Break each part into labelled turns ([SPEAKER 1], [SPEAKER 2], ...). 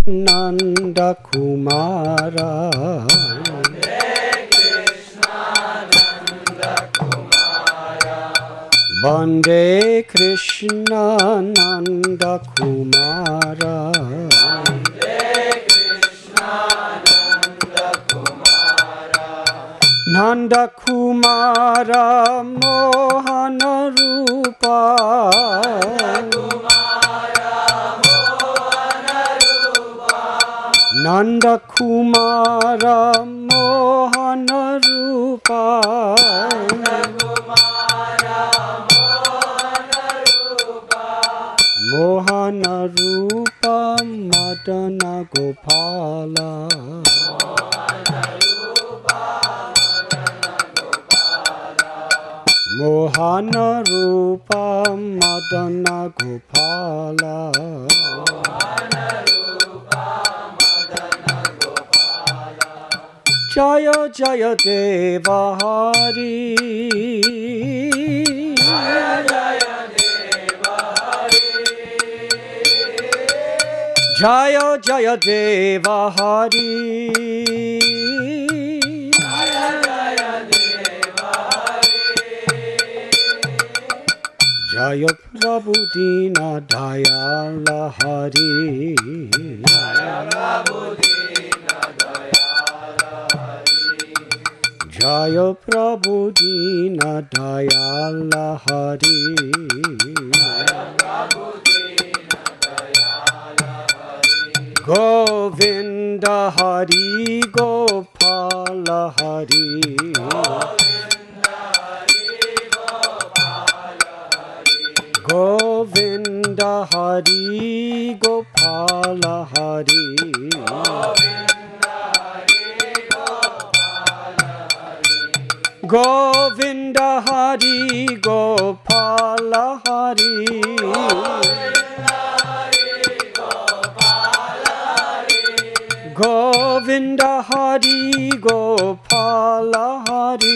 [SPEAKER 1] Nanda Kumara. Bande Krishna Nanda Kumara. Nanda Kumara Mohana Rupa. Nanda Kumara Mohana Rupa. Mohana Rupa Madana Gopala. Mohana Rupa Madana Gopala. Jaya Jaya Deva Hari. Jaya Jaya Deva Hari. Jaya Prabhu Dina Dayala Hari. Jaya Prabhu Dina Dayala Hari. Govinda Hari Gopala Hari. Govinda Hari Gopala Hari. Govinda Hari Gopala Hari. Govinda Hari Gopala Hari.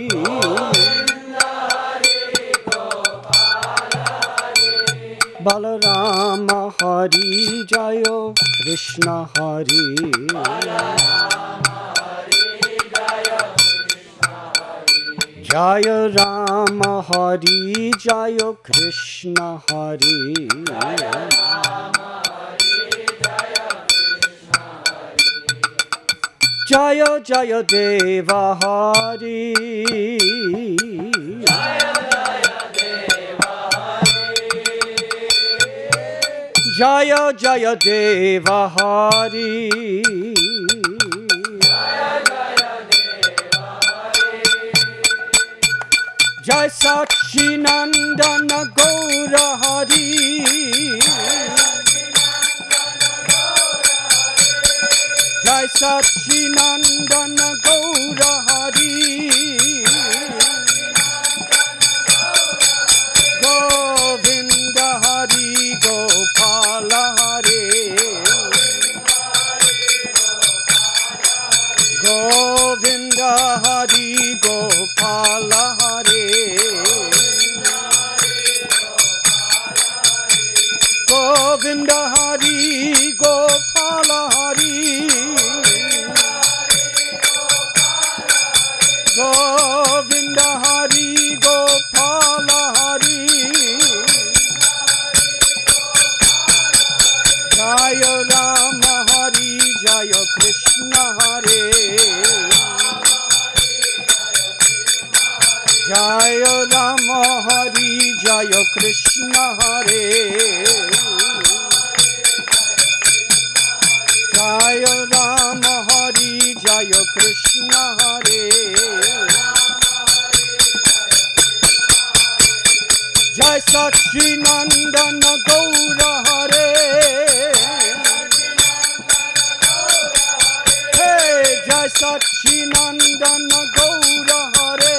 [SPEAKER 1] Balarama Hari Jayo Krishna Hari. Jaya Rama Hari Jaya Krishna Hari. Jaya Jaya Deva Hari. Jaya Jaya Deva Hari. Jai Sachinandana Gaura Hari. Jai Sachinandana Gaura Hari. Govinda Hari Gopala Hari. Govinda Hari Gopala Hari. Govinda Hari Gopala Hari. Govinda Hari Gopala Hari. Jaya Rama Hari Jaya Krishna Hari. Jaya Rama Hari Jaya Krishna Hari. Jaya Rama Hari Jaya Krishna Hari. Jai Sachinandana Gaura Hari. Hey, Jai Sachinandana Gaura Hari.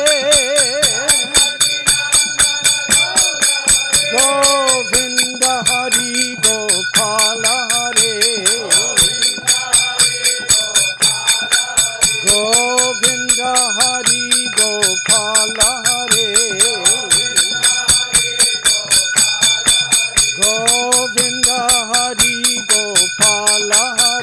[SPEAKER 1] Govinda Hari Gopala Hari. Govinda Hari Gopala Hari. Govinda Hari Gopala Hari.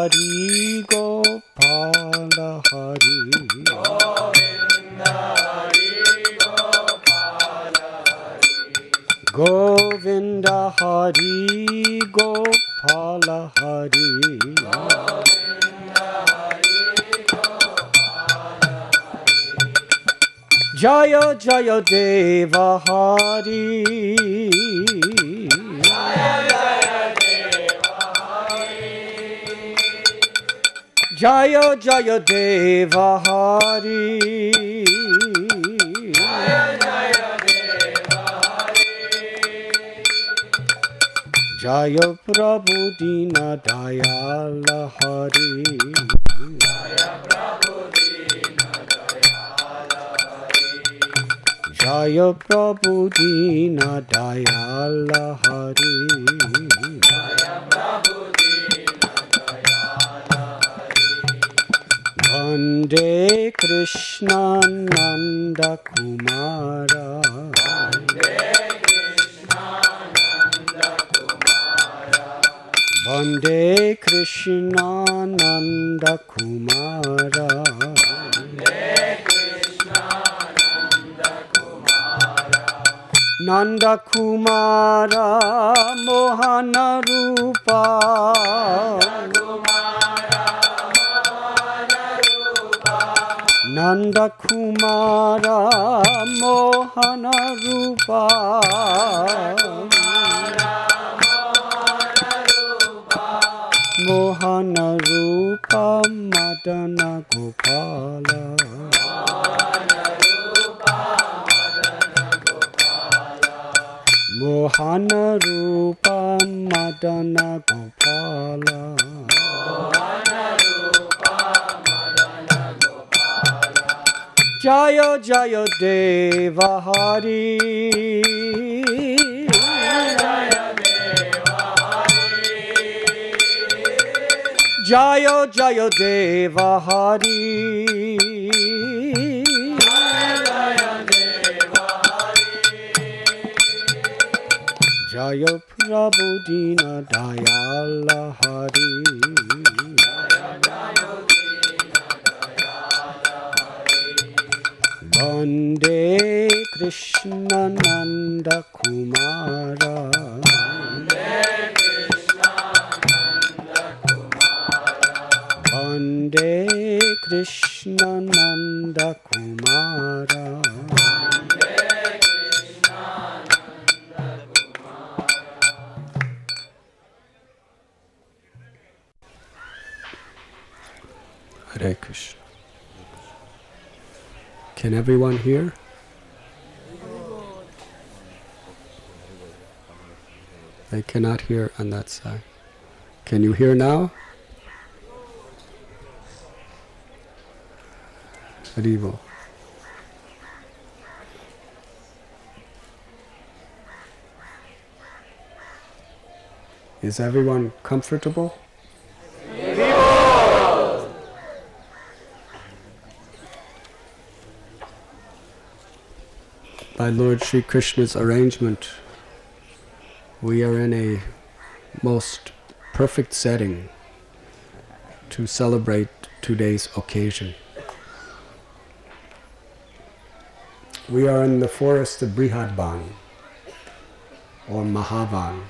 [SPEAKER 1] Hari Gopala Hari. Govinda Hari Gopala Hari. Jaya Jaya Deva Hari. Jaya Jaya Deva Hari. Jaya Prabhu Dina Dayala Hari. Jaya Prabhu Dina Dayala Hari. Vande Krishna Nanda Kumara. Vande Krishna Nanda Kumara. Nanda Kumara Mohana Rupa. Nanda Kumara Mohana Rupa. Mohana Rupa Madana Gopala. Mohana Rupa Madana Gopala. Jaya Jaya Deva Hari. Jaya Jaya Deva Hari. Jaya Prabhu Dina Dayala Hari. Vande Krishna Nanda Kumara. Vande Krishna Nanda Kumara. Hare Krishna. Can everyone hear? They cannot hear on that side. Can you hear now? Haribo. Is everyone comfortable? By Lord Sri Krishna's arrangement, we are in a most perfect setting to celebrate today's occasion. We are in the forest of Brihadban, or Mahavan.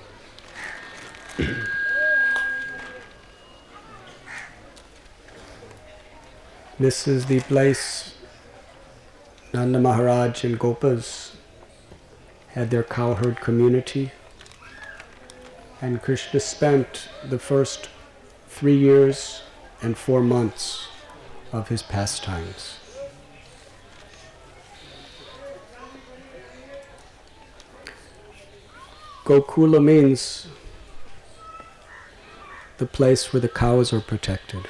[SPEAKER 1] This is the place Nanda Maharaj and Gopas had their cowherd community, and Krishna spent the first 3 years and 4 months of his pastimes. Gokula means the place where the cows are protected.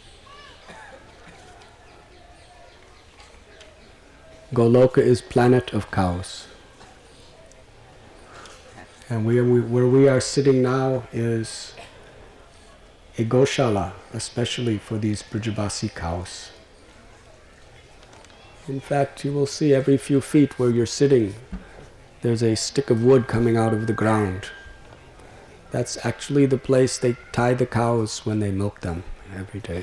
[SPEAKER 1] Goloka is planet of cows. And where we are sitting now is a Goshala, especially for these Brajabasi cows. In fact, you will see every few feet where you're sitting, there's a stick of wood coming out of the ground. That's actually the place they tie the cows when they milk them every day.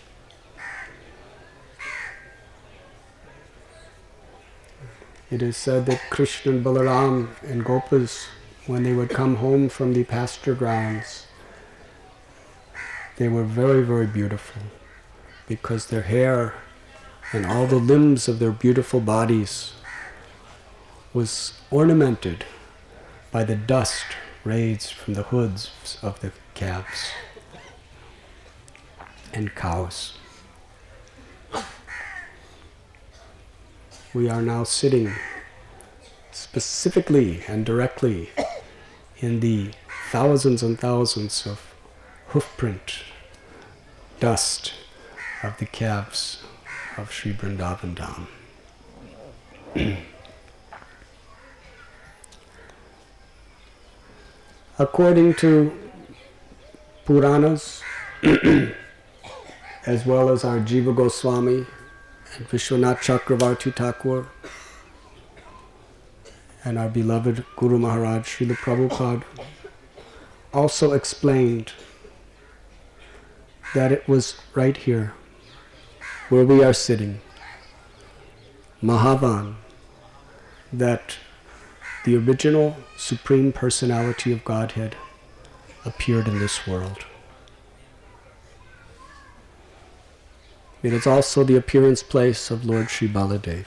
[SPEAKER 1] It is said that Krishna and Balaram and Gopas, when they would come home from the pasture grounds, they were very, very beautiful because their hair and all the limbs of their beautiful bodies was ornamented by the dust raised from the hoods of the calves and cows. We are now sitting specifically and directly in the thousands and thousands of hoofprint dust of the calves of Sri Vrindavan Dham. According to Puranas, as well as our Jiva Goswami and Vishwanath Chakravarti Thakur, and our beloved Guru Maharaj Srila Prabhupada, also explained that it was right here, where we are sitting, Mahavan, that the original Supreme Personality of Godhead appeared in this world. It is also the appearance place of Lord Sri Baladev.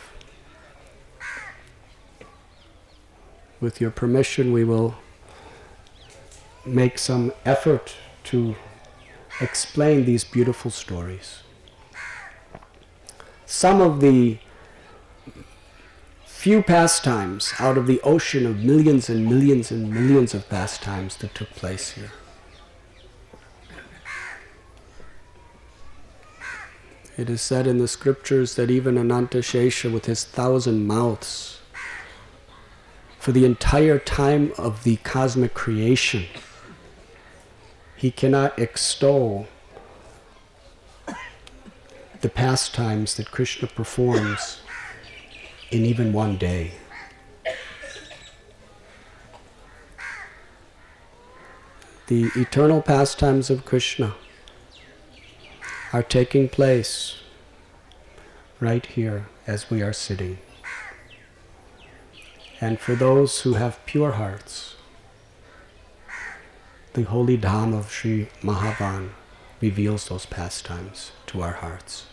[SPEAKER 1] With your permission, we will make some effort to explain these beautiful stories. Some of the few pastimes out of the ocean of millions and millions and millions of pastimes that took place here. It is said in the scriptures that even Anantashesha, with his 1,000 mouths, for the entire time of the cosmic creation, he cannot extol the pastimes that Krishna performs in even one day. The eternal pastimes of Krishna are taking place right here as we are sitting. And for those who have pure hearts, the holy Dham of Sri Mahavan reveals those pastimes to our hearts.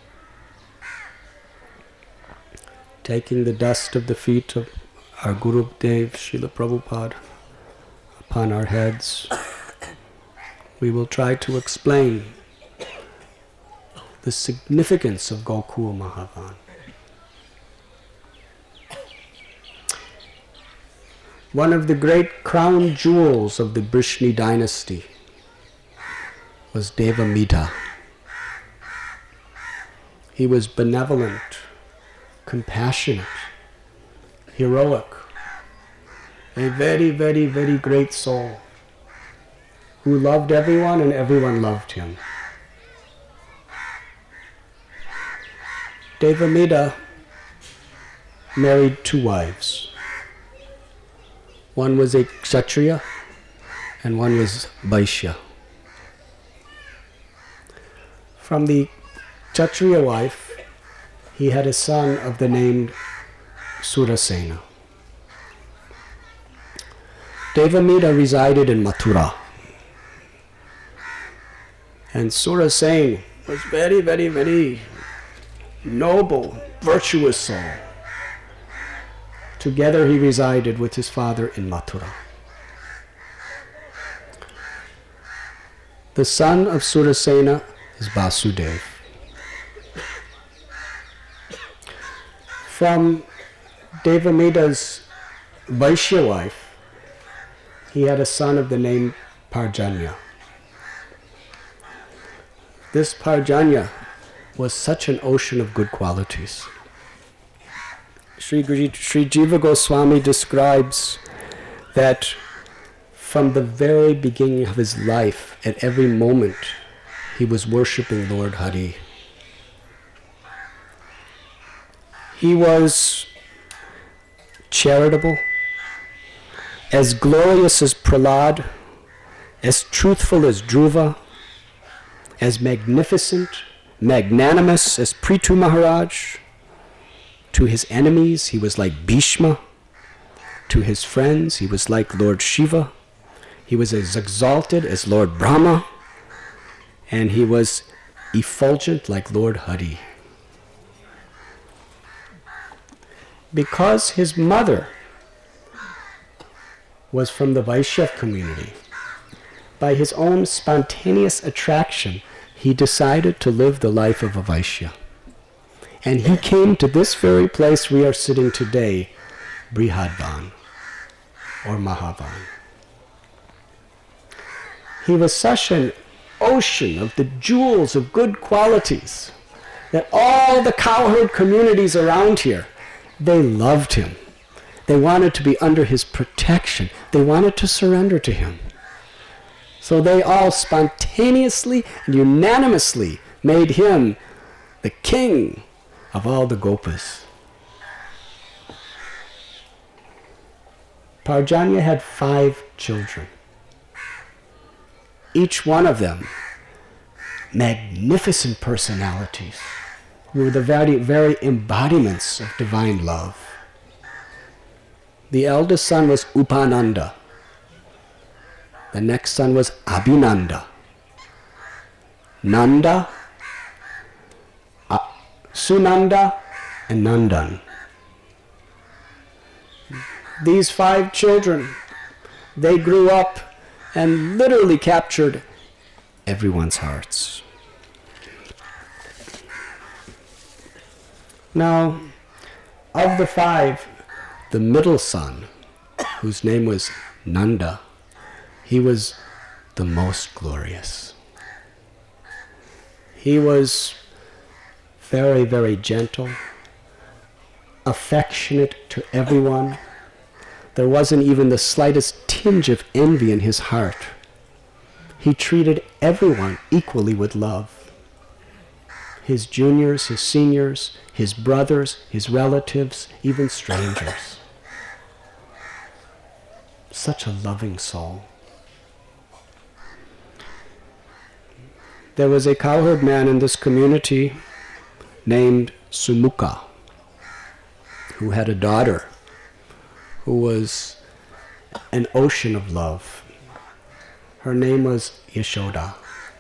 [SPEAKER 1] Taking the dust of the feet of our Guru Dev, Srila Prabhupada, upon our heads, we will try to explain the significance of Gokul Mahavan. One of the great crown jewels of the Brishni dynasty was Devamidha. He was benevolent, compassionate, heroic, a very, very, very great soul who loved everyone and everyone loved him. Devamidha married 2 wives. One was a Kshatriya and one was Vaishya. From the Kshatriya wife, he had a son of the name Surasena. Devamidha resided in Mathura. And Surasena was very, very, very noble, virtuous soul. Together he resided with his father in Mathura. The son of Surasena is Vasudev. From Devamidha's Vaishya wife, he had a son of the name Parjanya. This Parjanya was such an ocean of good qualities. Sri Jiva Goswami describes that from the very beginning of his life, at every moment, he was worshipping Lord Hari. He was charitable, as glorious as Prahlad, as truthful as Dhruva, as magnificent, magnanimous as Prithu Maharaj. To his enemies, he was like Bhishma. To his friends, he was like Lord Shiva. He was as exalted as Lord Brahma. And he was effulgent like Lord Hari. Because his mother was from the Vaishyav community, by his own spontaneous attraction, he decided to live the life of a Vaishya. And he came to this very place we are sitting today, Brihadvan, or Mahavan. He was such an ocean of the jewels of good qualities that all the cowherd communities around here, they loved him. They wanted to be under his protection. They wanted to surrender to him. So they all spontaneously and unanimously made him the king of all the Gopas. Parjanya had 5 children. Each one of them magnificent personalities who were the very embodiments of divine love. The eldest son was Upananda. The next son was Abhinanda. Nanda, Sunanda, and Nandan. These 5 children, they grew up and literally captured everyone's hearts. Now, of the 5, the middle son, whose name was Nanda, he was the most glorious. He was very, very gentle, affectionate to everyone. There wasn't even the slightest tinge of envy in his heart. He treated everyone equally with love. His juniors, his seniors, his brothers, his relatives, even strangers. Such a loving soul. There was a cowherd man in this community named Sumukha, who had a daughter who was an ocean of love. Her name was Yashoda.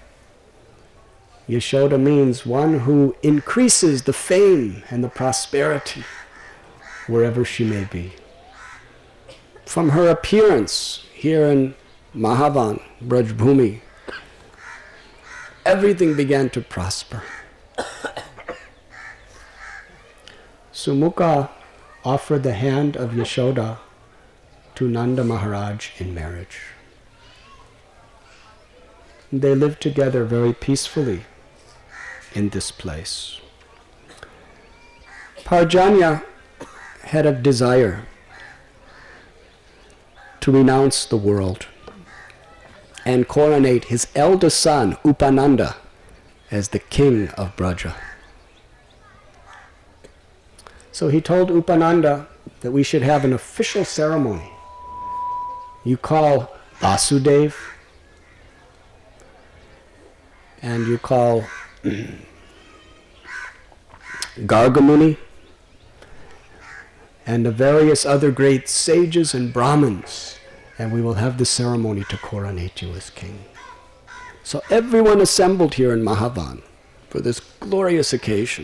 [SPEAKER 1] Yashoda means one who increases the fame and the prosperity wherever she may be. From her appearance here in Mahavan, Brajbhumi, everything began to prosper. Sumukha offered the hand of Yashoda to Nanda Maharaj in marriage. They lived together very peacefully in this place. Parjanya had a desire to renounce the world and coronate his eldest son, Upananda, as the king of Braja. So he told Upananda that we should have an official ceremony. You call Vasudev, and you call Gargamuni, and the various other great sages and Brahmins, and we will have the ceremony to coronate you as king. So everyone assembled here in Mahavan for this glorious occasion.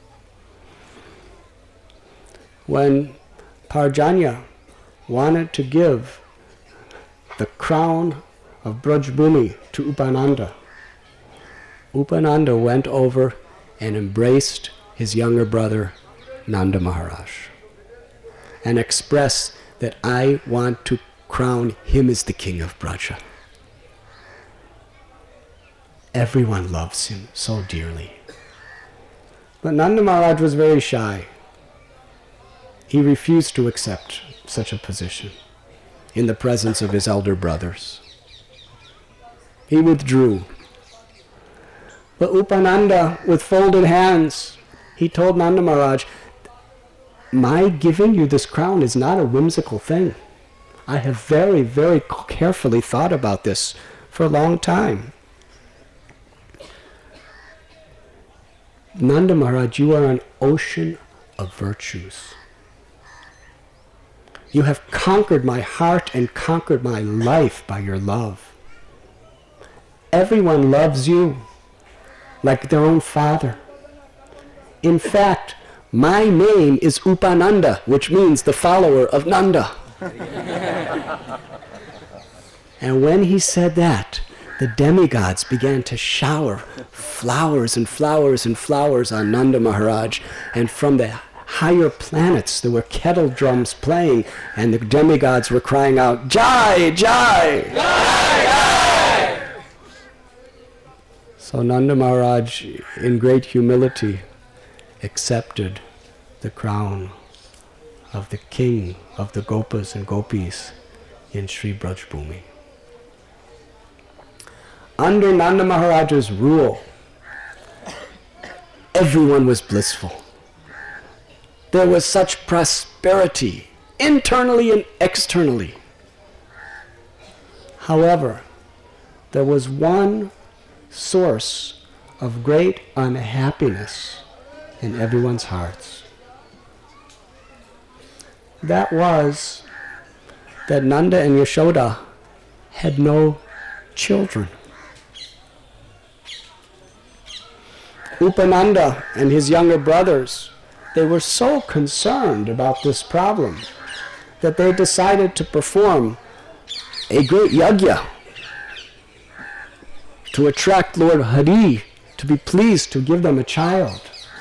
[SPEAKER 1] When Parjanya wanted to give the crown of Brajbhumi to Upananda, Upananda went over and embraced his younger brother, Nanda Maharaj, and expressed that I want to crown him as the king of Braja. Everyone loves him so dearly. But Nanda Maharaj was very shy. He refused to accept such a position in the presence of his elder brothers. He withdrew. But Upananda, with folded hands, he told Nanda Maharaj, my giving you this crown is not a whimsical thing. I have very, very carefully thought about this for a long time. Nanda Maharaj, you are an ocean of virtues. You have conquered my heart and conquered my life by your love. Everyone loves you like their own father. In fact, my name is Upananda, which means the follower of Nanda. And when he said that, the demigods began to shower flowers and flowers and flowers on Nanda Maharaj. And from the higher planets, there were kettle drums playing, and the demigods were crying out, Jai, Jai! Jai, Jai! So Nanda Maharaj, in great humility, accepted the crown of the king of the Gopas and Gopis in Sri Braj Bhumi. Under Nanda Maharaj's rule, everyone was blissful. There was such prosperity, internally and externally. However, there was one source of great unhappiness in everyone's hearts. That was that Nanda and Yashoda had no children. Upananda and his younger brothers, they were so concerned about this problem that they decided to perform a great yajna to attract Lord Hari to be pleased to give them a child.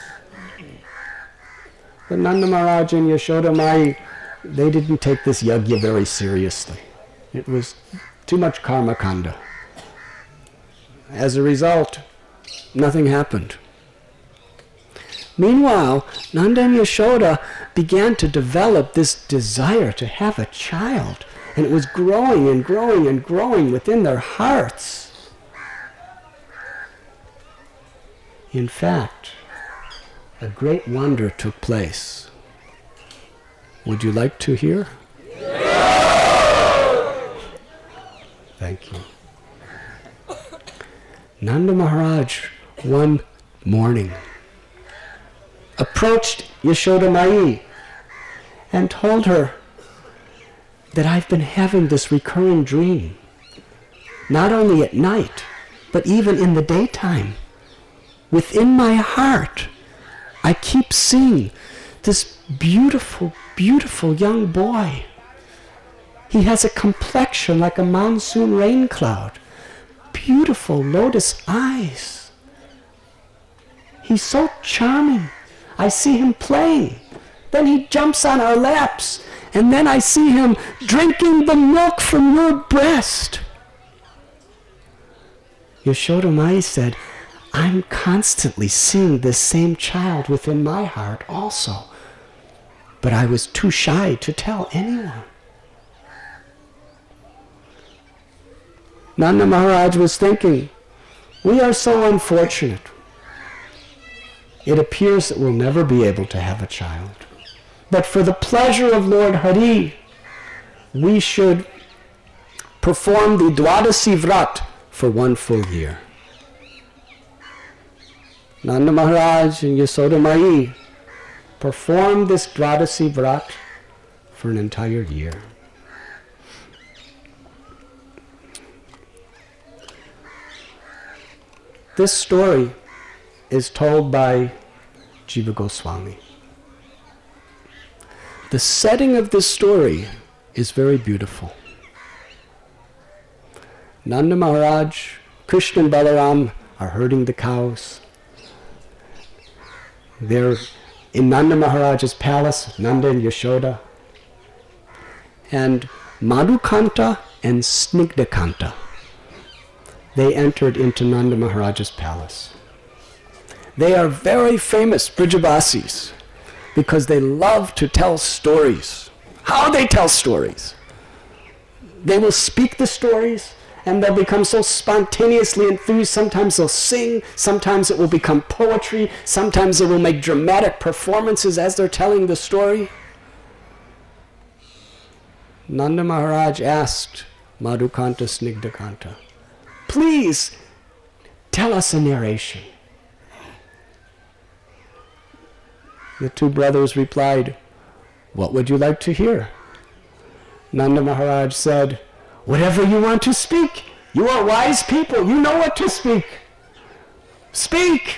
[SPEAKER 1] But Nanda Maharaj and Yashoda Mai, they didn't take this yajna very seriously. It was too much karma kanda. As a result, nothing happened. Meanwhile, Nanda and Yashoda began to develop this desire to have a child, and it was growing and growing and growing within their hearts. In fact, a great wonder took place. Would you like to hear? Thank you. Nanda Maharaj one morning approached Yashoda Mai and told her that I've been having this recurring dream, not only at night, but even in the daytime. Within my heart, I keep seeing this beautiful, beautiful young boy. He has a complexion like a monsoon rain cloud, beautiful lotus eyes. He's so charming. I see him playing. Then he jumps on our laps, and then I see him drinking the milk from your breast. Yashoda Mai said, I'm constantly seeing this same child within my heart also. But I was too shy to tell anyone. Nanda Maharaj was thinking, we are so unfortunate. It appears that we'll never be able to have a child. But for the pleasure of Lord Hari, we should perform the Dwadasi Vrat for 1 full year. Nanda Maharaj and Yashoda Mai performed this Dwadasi Vrat for an entire year. This story is told by Jiva Goswami. The setting of this story is very beautiful. Nanda Maharaj, Krishna and Balaram are herding the cows. They're in Nanda Maharaj's palace, Nanda and Yashoda. And Madhukanta and Snigdhakanta, they entered into Nanda Maharaj's palace. They are very famous Brajavasis because they love to tell stories. How they tell stories? They will speak the stories and they'll become so spontaneously enthused. Sometimes they'll sing, sometimes it will become poetry, sometimes they will make dramatic performances as they're telling the story. Nanda Maharaj asked Madhukanta Snigdhakanta, please tell us a narration. The two brothers replied, what would you like to hear? Nanda Maharaj said, whatever you want to speak. You are wise people. You know what to speak. Speak!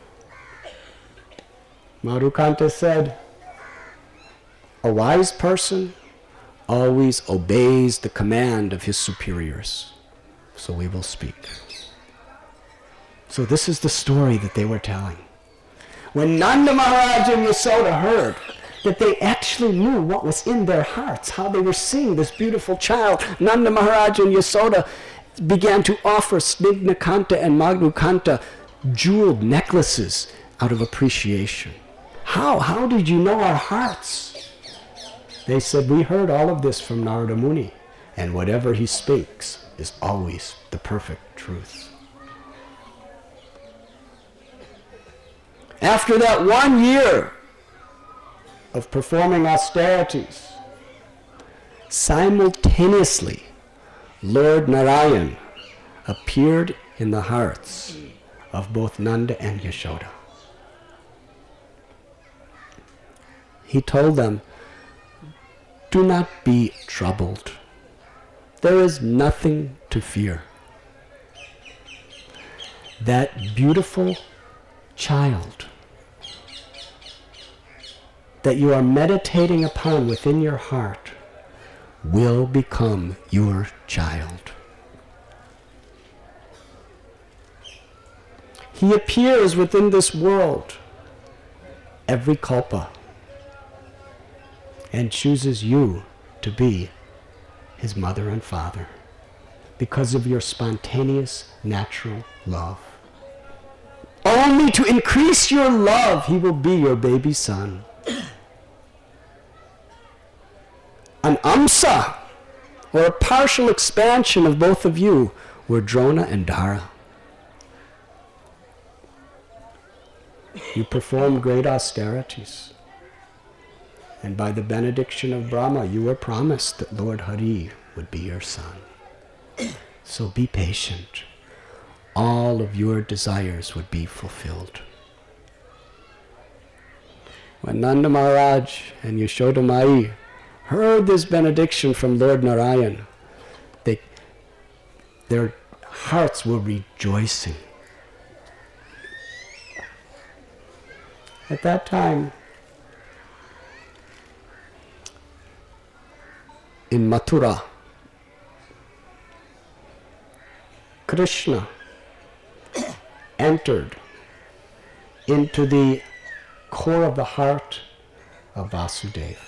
[SPEAKER 1] Madhukanta said, a wise person always obeys the command of his superiors. So we will speak. So this is the story that they were telling. When Nanda Maharaj and Yasoda heard that they actually knew what was in their hearts, how they were seeing this beautiful child, Nanda Maharaj and Yasoda began to offer Snigdhakanta and Madhukanta jeweled necklaces out of appreciation. How did you know our hearts? They said, we heard all of this from Narada Muni, and whatever he speaks is always the perfect truth. After that 1 year of performing austerities, simultaneously Lord Narayan appeared in the hearts of both Nanda and Yashoda. He told them, do not be troubled. There is nothing to fear. That beautiful child that you are meditating upon within your heart will become your child. He appears within this world every kalpa and chooses you to be his mother and father because of your spontaneous, natural love. Only to increase your love, he will be your baby son. An amsa, or a partial expansion of both of you, were Drona and Dara. You performed great austerities. And by the benediction of Brahma, you were promised that Lord Hari would be your son. So be patient. All of your desires would be fulfilled. When Nanda Maharaj and Yashoda Mai heard this benediction from Lord Narayan, their hearts were rejoicing. At that time, in Mathura, Krishna entered into the core of the heart of Vasudeva.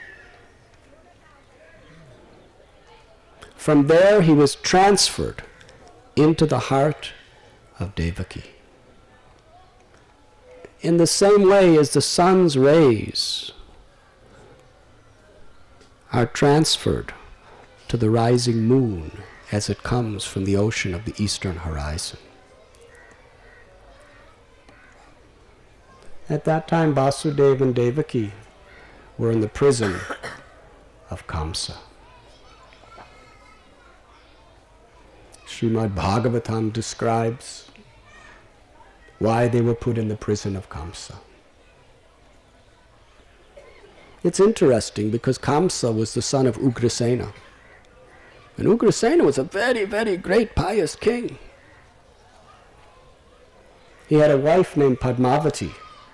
[SPEAKER 1] From there he was transferred into the heart of Devaki. In the same way as the sun's rays are transferred to the rising moon as it comes from the ocean of the eastern horizon. At that time, Vasudeva and Devaki were in the prison of Kamsa. Srimad Bhagavatam describes why they were put in the prison of Kamsa. It's interesting because Kamsa was the son of Ugrasena. And Ugrasena was a very, very great pious king. He had a wife named Padmavati.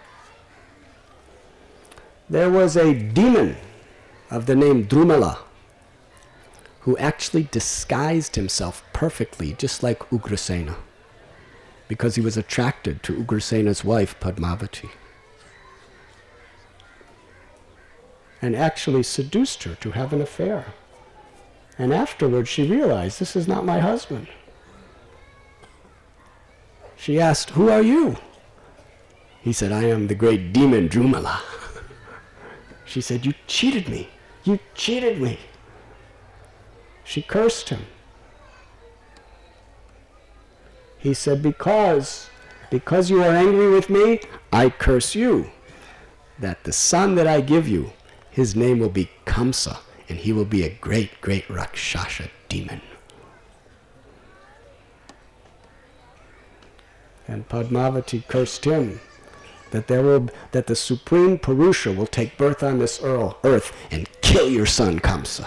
[SPEAKER 1] There was a demon of the name Drumala who actually disguised himself perfectly, just like Ugrasena, because he was attracted to Ugrasena's wife, Padmavati, and actually seduced her to have an affair. And afterwards she realized, this is not my husband. She asked, who are you? He said, I am the great demon Drumala. She said, you cheated me. You cheated me. She cursed him. He said, because you are angry with me, I curse you, that the son that I give you, his name will be Kamsa, and he will be a great, great Rakshasa demon. And Padmavati cursed him that the Supreme Purusha will take birth on this earth and kill your son Kamsa.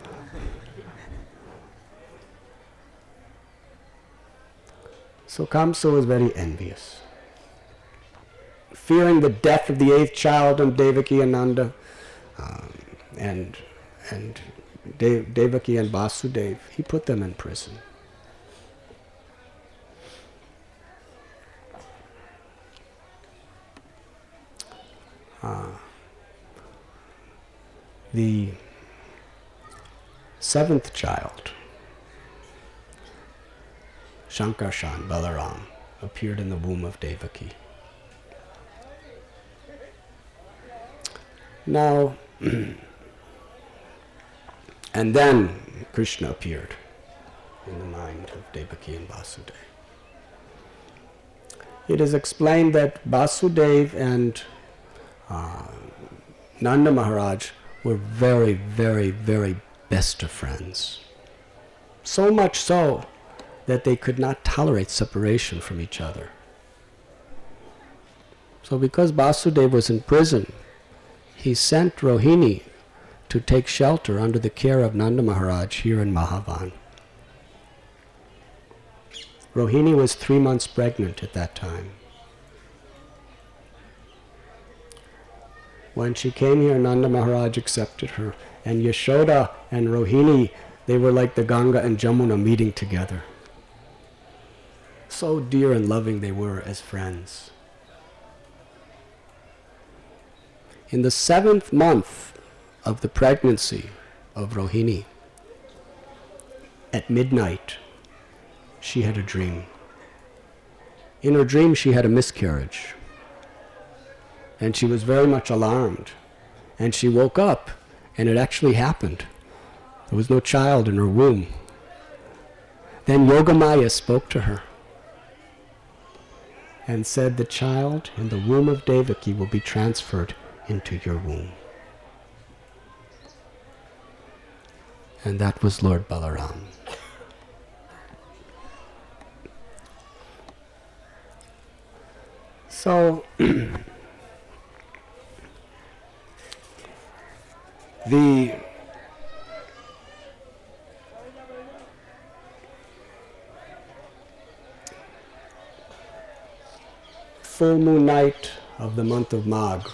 [SPEAKER 1] So Kamsa was very envious. Fearing the death of the 8th child of Devaki and Nanda, and Devaki and Vasudeva, he put them in prison. The 7th child, Shankarshan, Balaram, appeared in the womb of Devaki. Now, and then Krishna appeared in the mind of Devaki and Vasudeva. It is explained that Vasudeva and Nanda Maharaj were very, very, very best of friends. So much so that they could not tolerate separation from each other. So because Vasudeva was in prison, he sent Rohini to take shelter under the care of Nanda Maharaj here in Mahavan. Rohini was 3 months pregnant at that time. When she came here, Nanda Maharaj accepted her, and Yashoda and Rohini, they were like the Ganga and Jamuna meeting together. So dear and loving they were as friends. In the 7th month of the pregnancy of Rohini, at midnight, she had a dream. In her dream, she had a miscarriage. And she was very much alarmed. And she woke up, and it actually happened. There was no child in her womb. Then Yogamaya spoke to her and said, the child in the womb of Devaki will be transferred into your womb. And that was Lord Balaram. So, the full moon night of the month of Magh,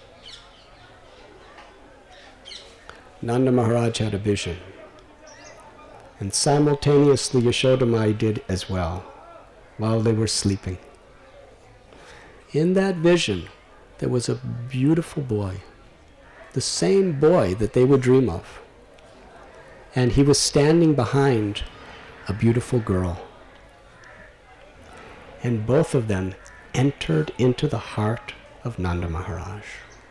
[SPEAKER 1] Nanda Maharaj had a vision, and simultaneously Yashodamai did as well, while they were sleeping. In that vision, there was a beautiful boy, the same boy that they would dream of. And he was standing behind a beautiful girl. And both of them entered into the heart of Nanda Maharaj.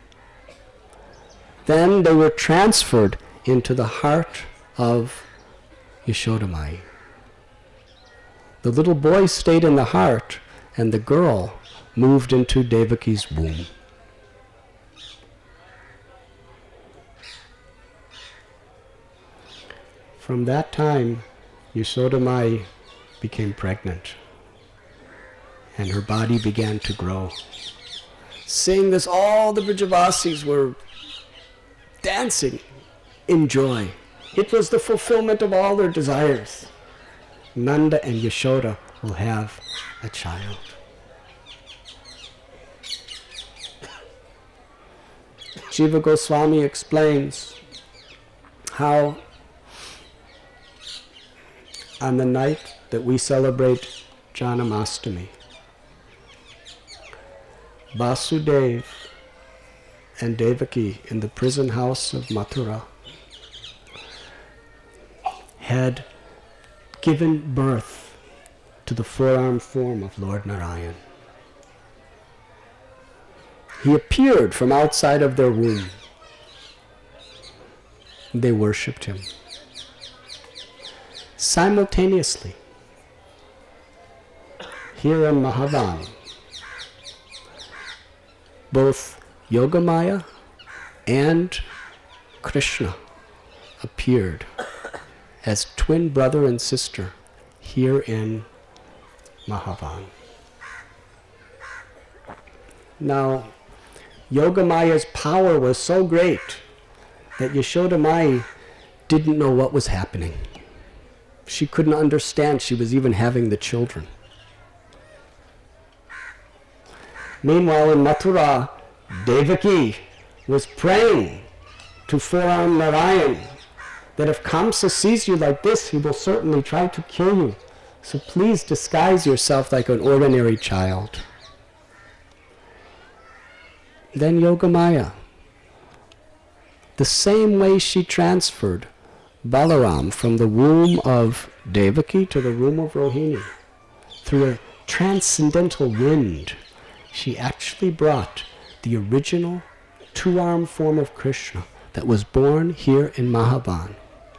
[SPEAKER 1] Then they were transferred into the heart of Yashodamai. The little boy stayed in the heart, and the girl moved into Devaki's womb. From that time, Yashodamai became pregnant, and her body began to grow. Seeing this, all the Brajavasis were dancing in joy. It was the fulfillment of all their desires. Nanda and Yashoda will have a child. Jiva Goswami explains how on the night that we celebrate Janamastami, Vasudeva and Devaki in the prison house of Mathura had given birth to the four-armed form of Lord Narayan. He appeared from outside of their womb. They worshipped him. Simultaneously, here in Mahavan, both Yogamaya and Krishna appeared as twin brother and sister here in Mahavan. Now, Yogamaya's power was so great that Yashoda Mai didn't know what was happening. She couldn't understand she was even having the children. Meanwhile, in Mathura, Devaki was praying to four-armed Narayan that if Kamsa sees you like this, he will certainly try to kill you. So please disguise yourself like an ordinary child. Then Yogamaya, the same way she transferred Balaram from the womb of Devaki to the womb of Rohini, through a transcendental wind, she actually brought the original two-armed form of Krishna that was born here in Mahaban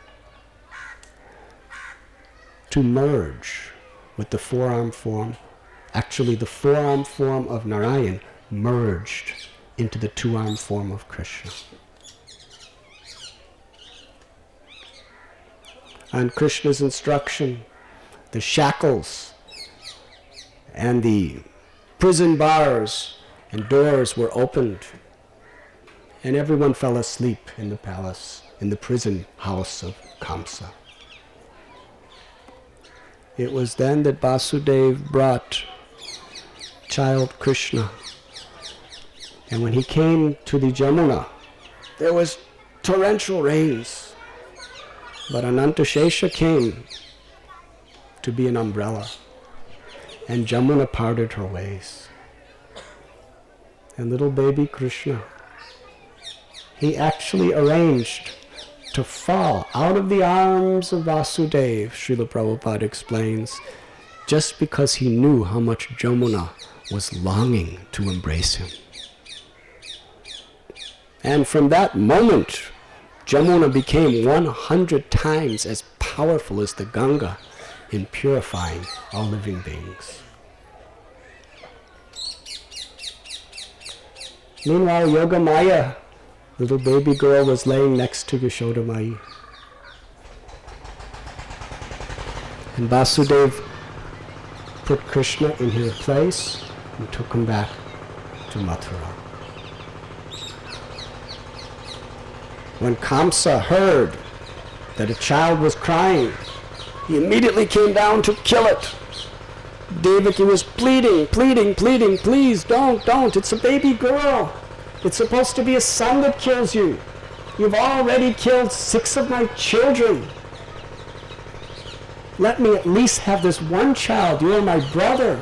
[SPEAKER 1] to merge with the four-armed form. Actually, the four-armed form of Narayan merged into the two-armed form of Krishna. On Krishna's instruction, the shackles and the prison bars and doors were opened, and everyone fell asleep in the palace, in the prison house of Kamsa. It was then that Vasudeva brought child Krishna. And when he came to the Jamuna, there was torrential rains. But Anantashesha came to be an umbrella. And Jamuna parted her ways. And little baby Krishna, he actually arranged to fall out of the arms of Vasudeva, Srila Prabhupada explains, just because he knew how much Jamuna was longing to embrace him. And from that moment, Jamuna became 100 times as powerful as the Ganga in purifying all living beings. Meanwhile, Yogamaya, little baby girl, was laying next to Yashoda Mai. And Vasudeva put Krishna in his place and took him back to Mathura. When Kamsa heard that a child was crying, he immediately came down to kill it. Devaki was pleading, please don't, it's a baby girl. It's supposed to be a son that kills you. You've already killed 6 of my children. Let me at least have this one child. You are my brother.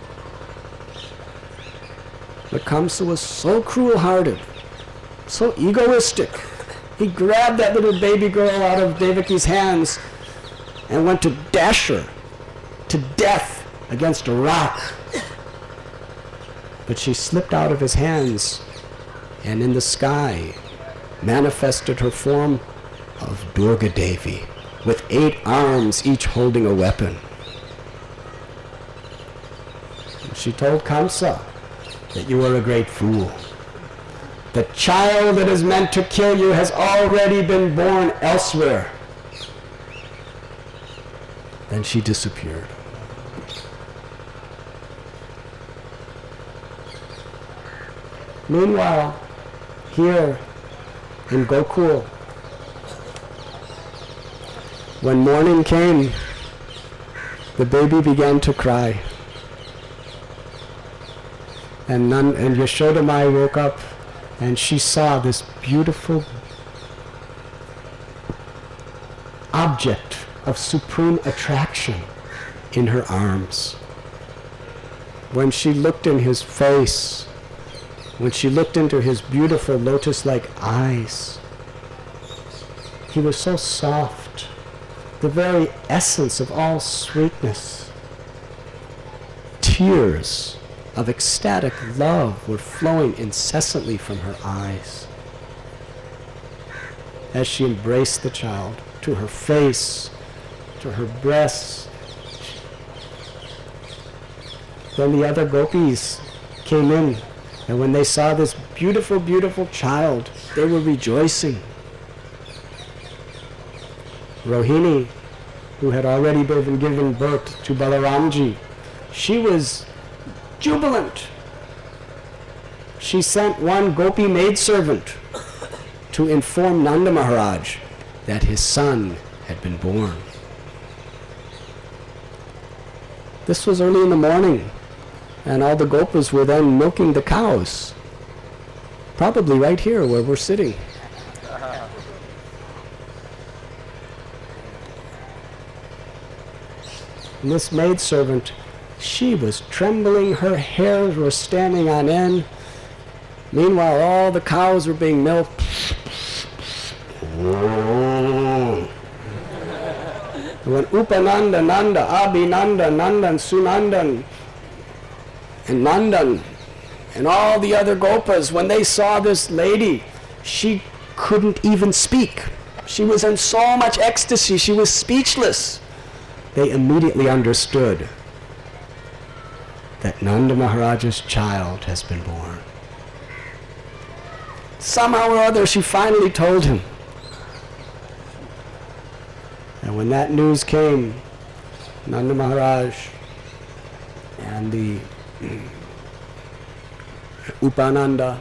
[SPEAKER 1] But Kamsa was so cruel-hearted, so egoistic. He grabbed that little baby girl out of Devaki's hands and went to dash her to death against a rock. But she slipped out of his hands and in the sky manifested her form of Durga Devi with 8 arms, each holding a weapon. And she told Kamsa that you are a great fool. The child that is meant to kill you has already been born elsewhere. Then she disappeared. Meanwhile, here in Gokul, when morning came, the baby began to cry. And Yashoda Mai woke up and she saw this beautiful object of supreme attraction in her arms. When she looked in his face, when she looked into his beautiful lotus-like eyes, he was so soft, the very essence of all sweetness. Tears of ecstatic love were flowing incessantly from her eyes as she embraced the child, to her face, to her breasts. Then the other gopis came in, and when they saw this beautiful, beautiful child, they were rejoicing. Rohini, who had already been given birth to Balaramji, she was jubilant. she sent one gopi maidservant to inform Nanda Maharaj that his son had been born. This was early in the morning, and all the gopas were then milking the cows, probably right here where we're sitting. And this maidservant, she was trembling, her hairs were standing on end. Meanwhile, all the cows were being milked. When Upananda, Nanda, Abhinanda, Nandan, Sunandan, and Nandan, and all the other gopas, when they saw this lady, she couldn't even speak. She was in so much ecstasy, she was speechless. They immediately understood that Nanda Maharaj's child has been born. Somehow or other, she finally told him. And when that news came, Nanda Maharaj and the Upananda,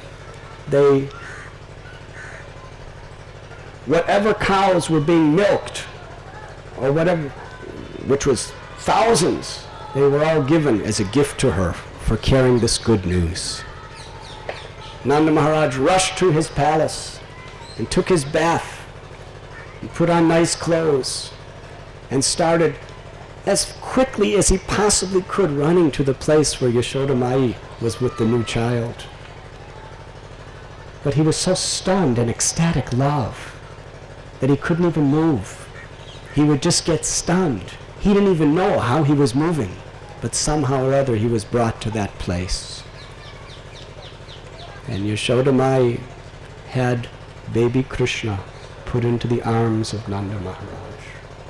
[SPEAKER 1] whatever cows were being milked, or whatever, which was thousands, they were all given as a gift to her for carrying this good news. Nanda Maharaj rushed to his palace and took his bath and put on nice clothes and started as quickly as he possibly could running to the place where Yashoda Mai was with the new child. But he was so stunned in ecstatic love that he couldn't even move. He would just get stunned. He didn't even know how he was moving, but somehow or other he was brought to that place. And Yashoda Mai had baby Krishna put into the arms of Nanda Maharaj.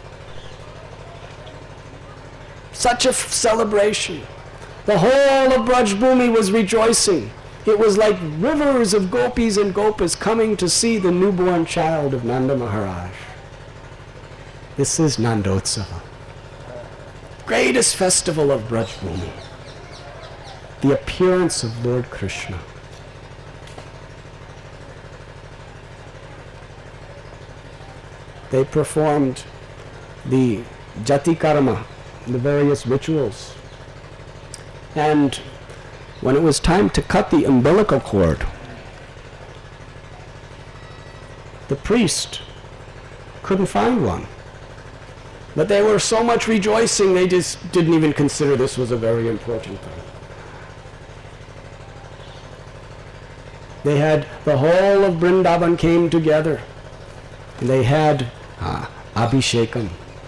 [SPEAKER 1] Such a celebration. The whole of Braj Bhumi was rejoicing. It was like rivers of gopis and gopas coming to see the newborn child of Nanda Maharaj. This is Nandotsava, greatest festival of Braj Bhumi, the appearance of Lord Krishna. They performed the jati karma, the various rituals. And when it was time to cut the umbilical cord, the priest couldn't find one. But they were so much rejoicing, they just didn't even consider this was a very important thing. They had, the whole of Vrindavan came together. And they had Abhishekam.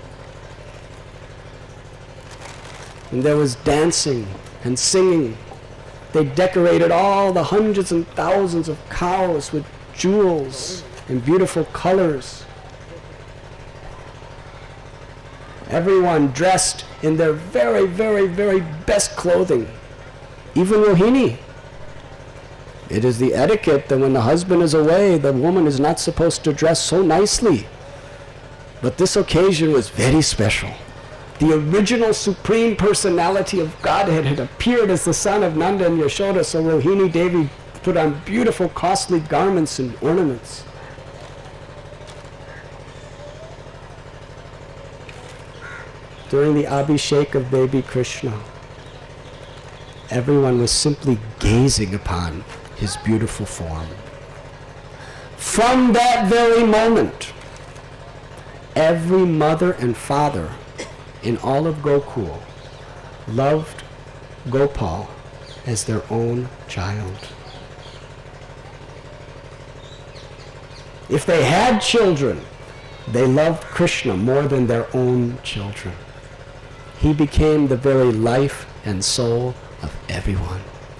[SPEAKER 1] And there was dancing and singing. They decorated all the hundreds and thousands of cows with jewels and beautiful colors. Everyone dressed in their very, very, very best clothing. Even Rohini. It is the etiquette that when the husband is away, the woman is not supposed to dress so nicely. But this occasion was very special. The original Supreme Personality of Godhead had appeared as the son of Nanda and Yashoda, so Rohini Devi put on beautiful, costly garments and ornaments. During the Abhishek of baby Krishna, everyone was simply gazing upon his beautiful form. From that very moment, every mother and father in all of Gokul loved Gopal as their own child. If they had children, they loved Krishna more than their own children. He became the very life and soul of everyone.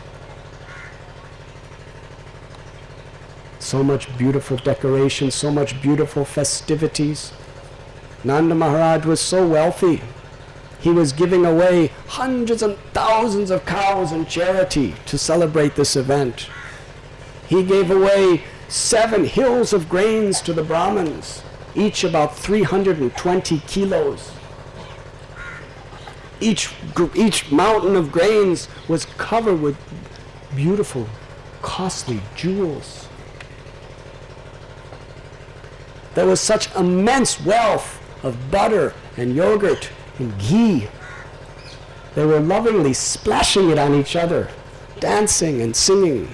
[SPEAKER 1] So much beautiful decoration, so much beautiful festivities. Nanda Maharaj was so wealthy. He was giving away hundreds and thousands of cows in charity to celebrate this event. He gave away 7 hills of grains to the Brahmins, each about 320 kilos. Each mountain of grains was covered with beautiful costly jewels. There was such immense wealth of butter and yogurt and ghee. They were lovingly splashing it on each other, dancing and singing.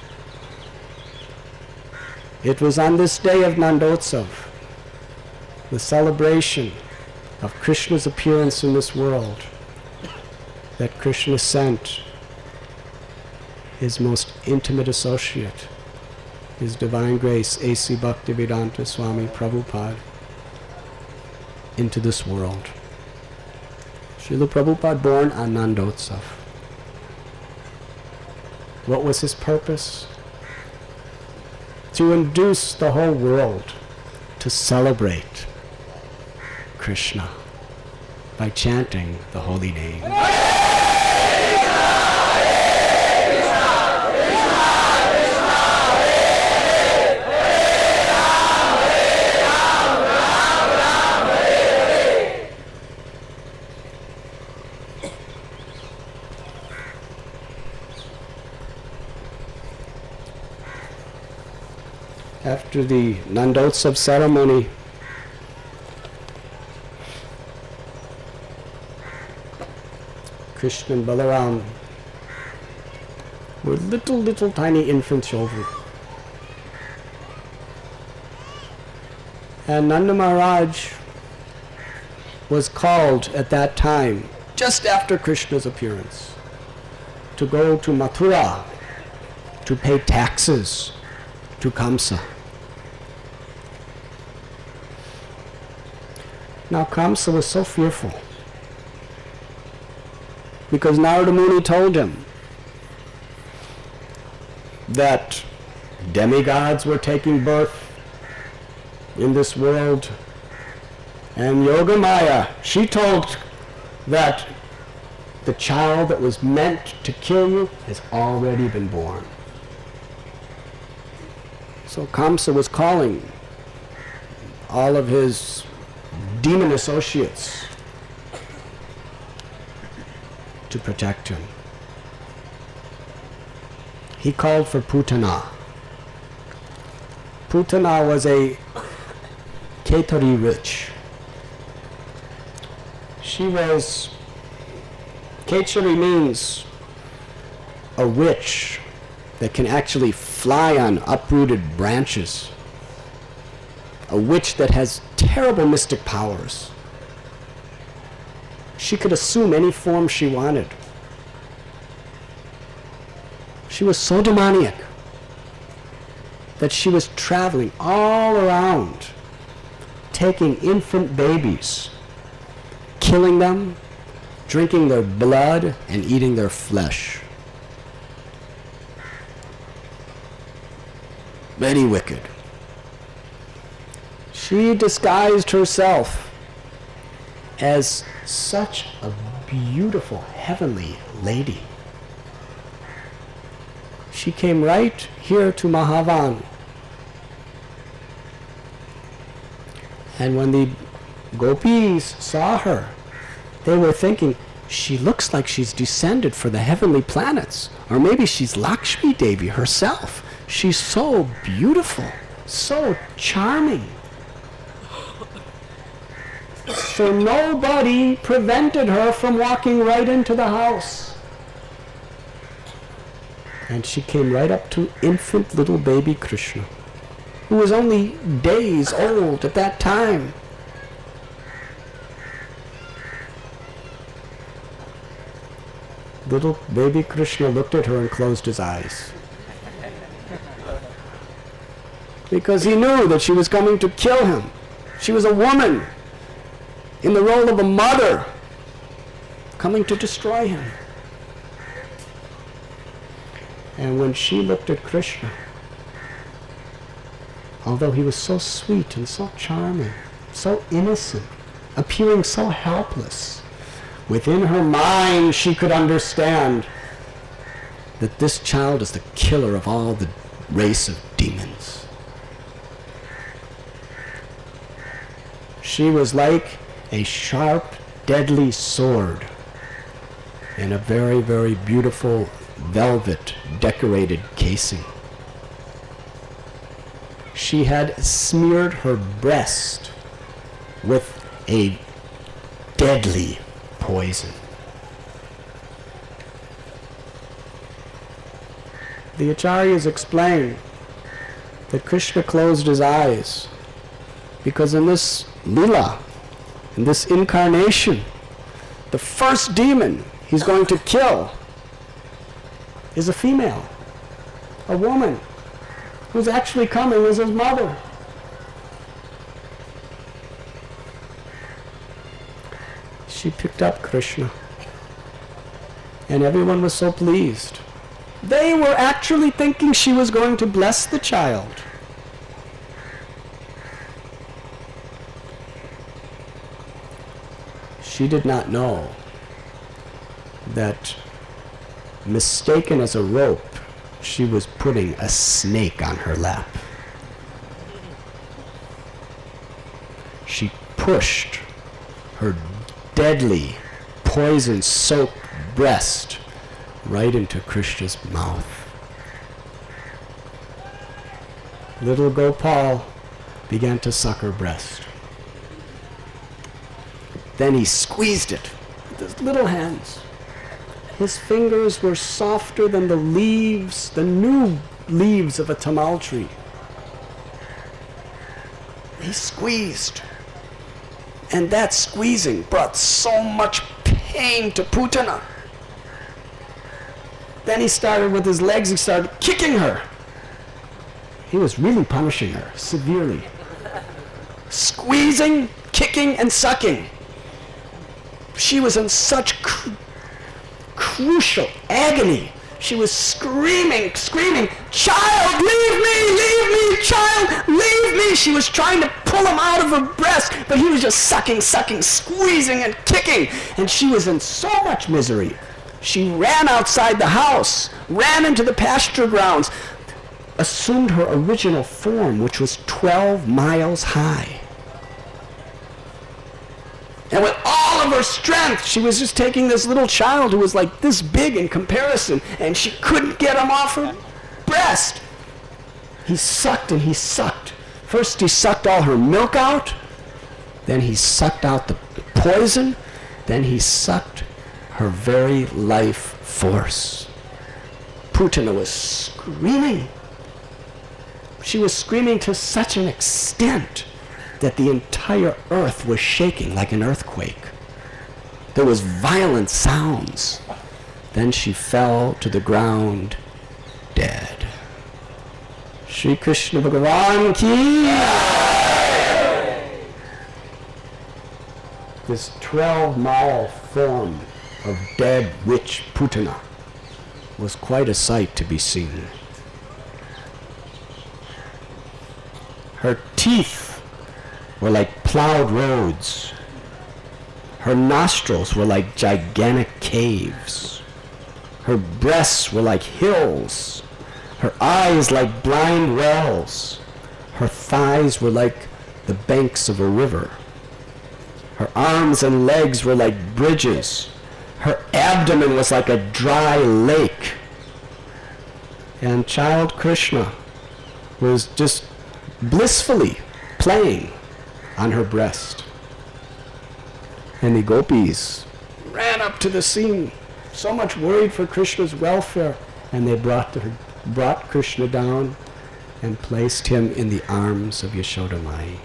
[SPEAKER 1] It was on this day of Nandotsav, the celebration of Krishna's appearance in this world, that Krishna sent his most intimate associate, His Divine Grace, A.C. Bhaktivedanta Swami Prabhupada, into this world. Srila Prabhupada born on Nandotsav. What was his purpose? To induce the whole world to celebrate Krishna by chanting the holy name. After the Nandotsav ceremony, Krishna and Balaram were little tiny infant children. And Nanda Maharaj was called at that time, just after Krishna's appearance, to go to Mathura to pay taxes to Kamsa. Now Kamsa was so fearful because Narada Muni told him that demigods were taking birth in this world, and Yogamaya, she told that the child that was meant to kill you has already been born. So Kamsa was calling all of his demon associates to protect him. He called for Putana. Putana was a Ketari witch. Ketari means a witch that can actually fly on uprooted branches. A witch that has terrible mystic powers. She could assume any form she wanted. She was so demoniac that she was traveling all around, taking infant babies, killing them, drinking their blood, and eating their flesh. Very wicked. She disguised herself as such a beautiful heavenly lady. She came right here to Mahavan. And when the gopis saw her, they were thinking, she looks like she's descended from the heavenly planets. Or maybe she's Lakshmi Devi herself. She's so beautiful, so charming. So nobody prevented her from walking right into the house. And she came right up to infant little baby Krishna, who was only days old at that time. Little baby Krishna looked at her and closed his eyes, because he knew that she was coming to kill him. She was a woman in the role of a mother, coming to destroy him. And when she looked at Krishna, although he was so sweet and so charming, so innocent, appearing so helpless, within her mind she could understand that this child is the killer of all the race of demons. She was like a sharp, deadly sword in a very, very beautiful velvet decorated casing. She had smeared her breast with a deadly poison. The Acharyas explain that Krishna closed his eyes because in this lila, in this incarnation, the first demon he's going to kill is a female, a woman, who's actually coming as his mother. She picked up Krishna, and everyone was so pleased. They were actually thinking she was going to bless the child. She did not know that, mistaken as a rope, she was putting a snake on her lap. She pushed her deadly, poison-soaked breast right into Krishna's mouth. Little Gopal began to suck her breast. Then he squeezed it with his little hands. His fingers were softer than the leaves, the new leaves of a tamal tree. He squeezed. And that squeezing brought so much pain to Putana. Then he started with his legs, he started kicking her. He was really punishing her severely. Squeezing, kicking, and sucking. She was in such crucial agony. She was screaming, "Child, leave me, child, leave me!" She was trying to pull him out of her breast, but he was just sucking, squeezing, and kicking. And she was in so much misery. She ran outside the house, ran into the pasture grounds, assumed her original form, which was 12 miles high. And with all of her strength, she was just taking this little child who was like this big in comparison, and she couldn't get him off her breast. He sucked and he sucked. First he sucked all her milk out, then he sucked out the poison, then he sucked her very life force. Putana was screaming. She was screaming to such an extent that the entire earth was shaking like an earthquake. There was violent sounds. Then she fell to the ground dead. Shri Krishna Bhagavan ki. This 12-mile form of dead witch Putana was quite a sight to be seen. Her teeth were like plowed roads. Her nostrils were like gigantic caves. Her breasts were like hills. Her eyes like blind wells. Her thighs were like the banks of a river. Her arms and legs were like bridges. Her abdomen was like a dry lake. And child Krishna was just blissfully playing on her breast. And the gopis ran up to the scene, so much worried for Krishna's welfare, and they brought Krishna down and placed him in the arms of Yashoda Mai.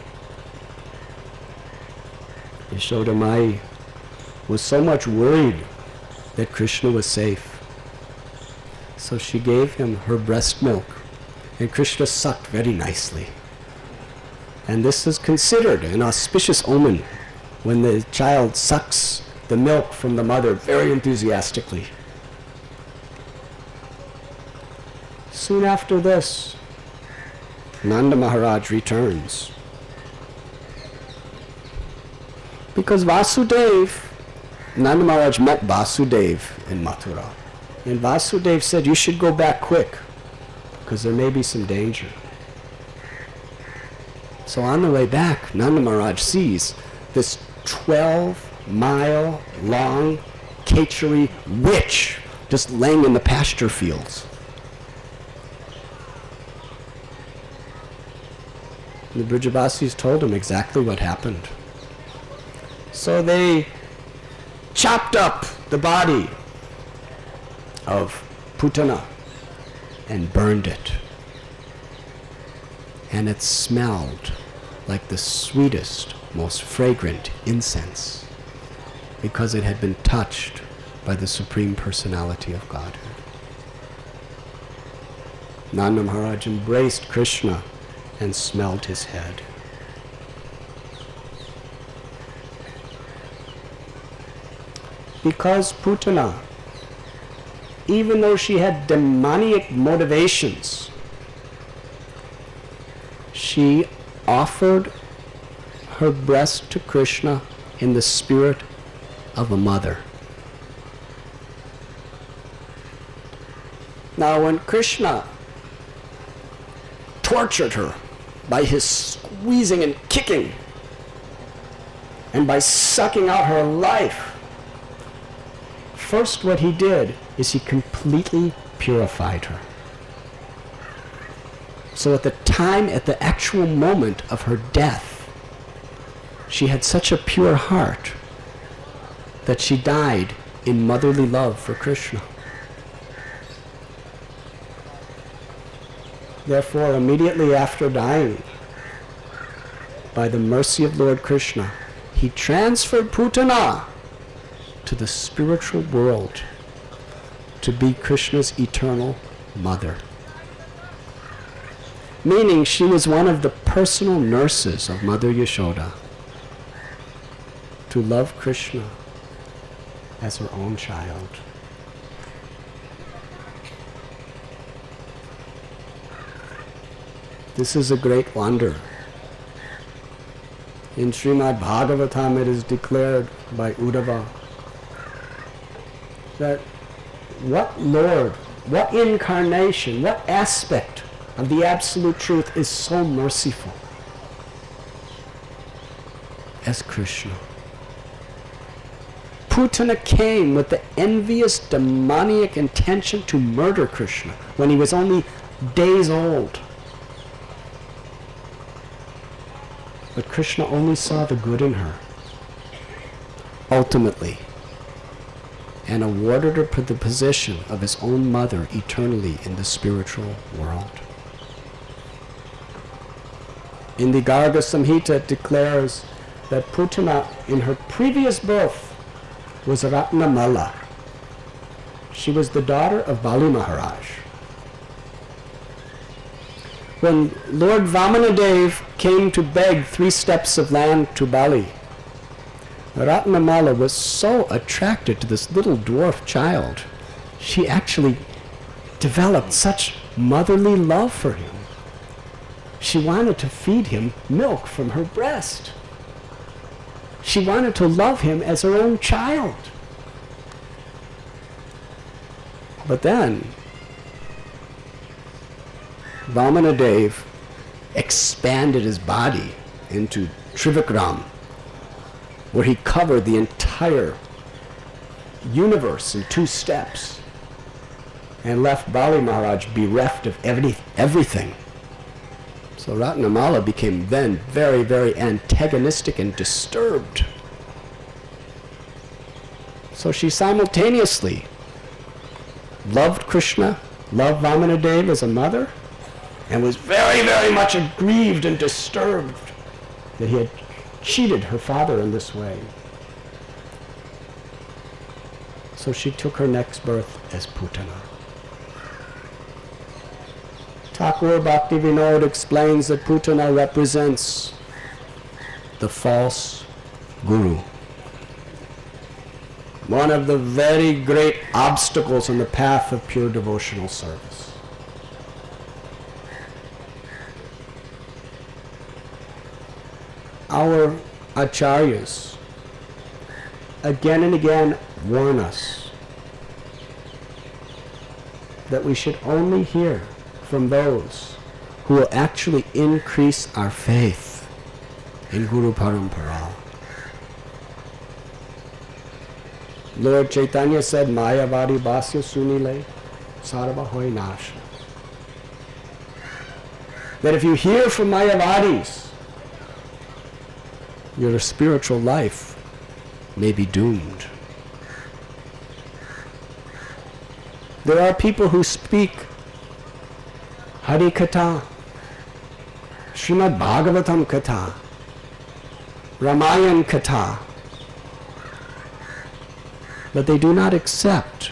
[SPEAKER 1] Yashoda Mai was so much worried that Krishna was safe. So she gave him her breast milk, and Krishna sucked very nicely. And this is considered an auspicious omen when the child sucks the milk from the mother very enthusiastically. Soon after this, Nanda Maharaj returns. Because Nanda Maharaj met Vasudev in Mathura. And Vasudev said, "You should go back quick, because there may be some danger." So on the way back, Nanda Maharaj sees this 12-mile long Kechari witch just laying in the pasture fields. The Brijabasis told him exactly what happened. So they chopped up the body of Putana and burned it. And it smelled like the sweetest, most fragrant incense, because it had been touched by the Supreme Personality of Godhead. Nanda Maharaj embraced Krishna and smelled his head. Because Putana, even though she had demoniac motivations, she offered her breast to Krishna in the spirit of a mother. Now when Krishna tortured her by his squeezing and kicking and by sucking out her life, first what he did is he completely purified her. So at the actual moment of her death, she had such a pure heart that she died in motherly love for Krishna. Therefore, immediately after dying, by the mercy of Lord Krishna, he transferred Putana to the spiritual world to be Krishna's eternal mother. Meaning she was one of the personal nurses of Mother Yashoda, to love Krishna as her own child. This is a great wonder. In Srimad Bhagavatam it is declared by Uddhava that what Lord, what incarnation, what aspect of the Absolute Truth is so merciful as Krishna? Putana came with the envious demoniac intention to murder Krishna when he was only days old. But Krishna only saw the good in her, ultimately, and awarded her the position of his own mother eternally in the spiritual world. In the Garga Samhita it declares that Putana in her previous birth was Ratnamala. She was the daughter of Bali Maharaj. When Lord Vamanadev came to beg 3 steps of land to Bali, Ratnamala was so attracted to this little dwarf child, she actually developed such motherly love for him. She wanted to feed him milk from her breast. She wanted to love him as her own child. But then, Vamanadev expanded his body into Trivikram, where he covered the entire universe in 2 steps and left Bali Maharaj bereft of everything. So Ratnamala became then very, very antagonistic and disturbed. So she simultaneously loved Krishna, loved Vamanadev as a mother, and was very, very much aggrieved and disturbed that he had cheated her father in this way. So she took her next birth as Putana. Thakur Bhaktivinoda explains that Putana represents the false guru. One of the very great obstacles in the path of pure devotional service. Our acharyas again and again warn us that we should only hear from those who will actually increase our faith in Guru Parampara. Lord Chaitanya said, Mayavadi Basya Sunile Sarva Hoy Nasha. That if you hear from Mayavadis, your spiritual life may be doomed. There are people who speak Hari Katha, Srimad Bhagavatam Katha, Ramayan Katha, but they do not accept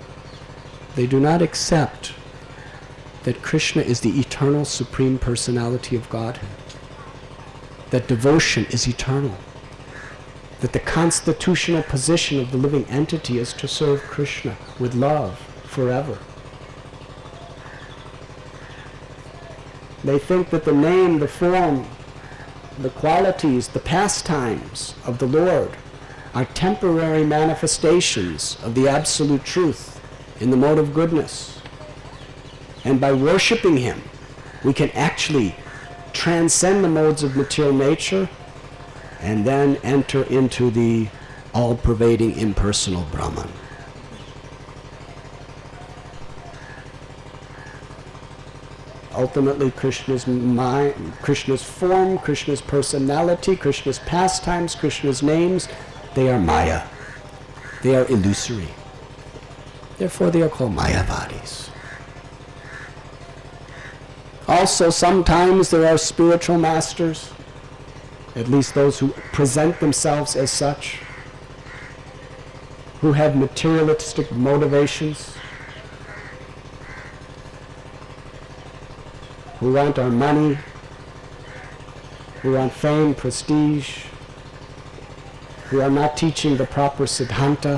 [SPEAKER 1] that Krishna is the eternal Supreme Personality of Godhead, that devotion is eternal, that the constitutional position of the living entity is to serve Krishna with love forever. They think that the name, the form, the qualities, the pastimes of the Lord are temporary manifestations of the absolute truth in the mode of goodness. And by worshipping Him, we can actually transcend the modes of material nature and then enter into the all-pervading impersonal Brahman. Ultimately, Krishna's mind, Krishna's form, Krishna's personality, Krishna's pastimes, Krishna's names, they are Maya. They are illusory. Therefore, they are called Mayavadis. Also, sometimes there are spiritual masters, at least those who present themselves as such, who have materialistic motivations, who want our money, who want fame, prestige, who are not teaching the proper Siddhanta.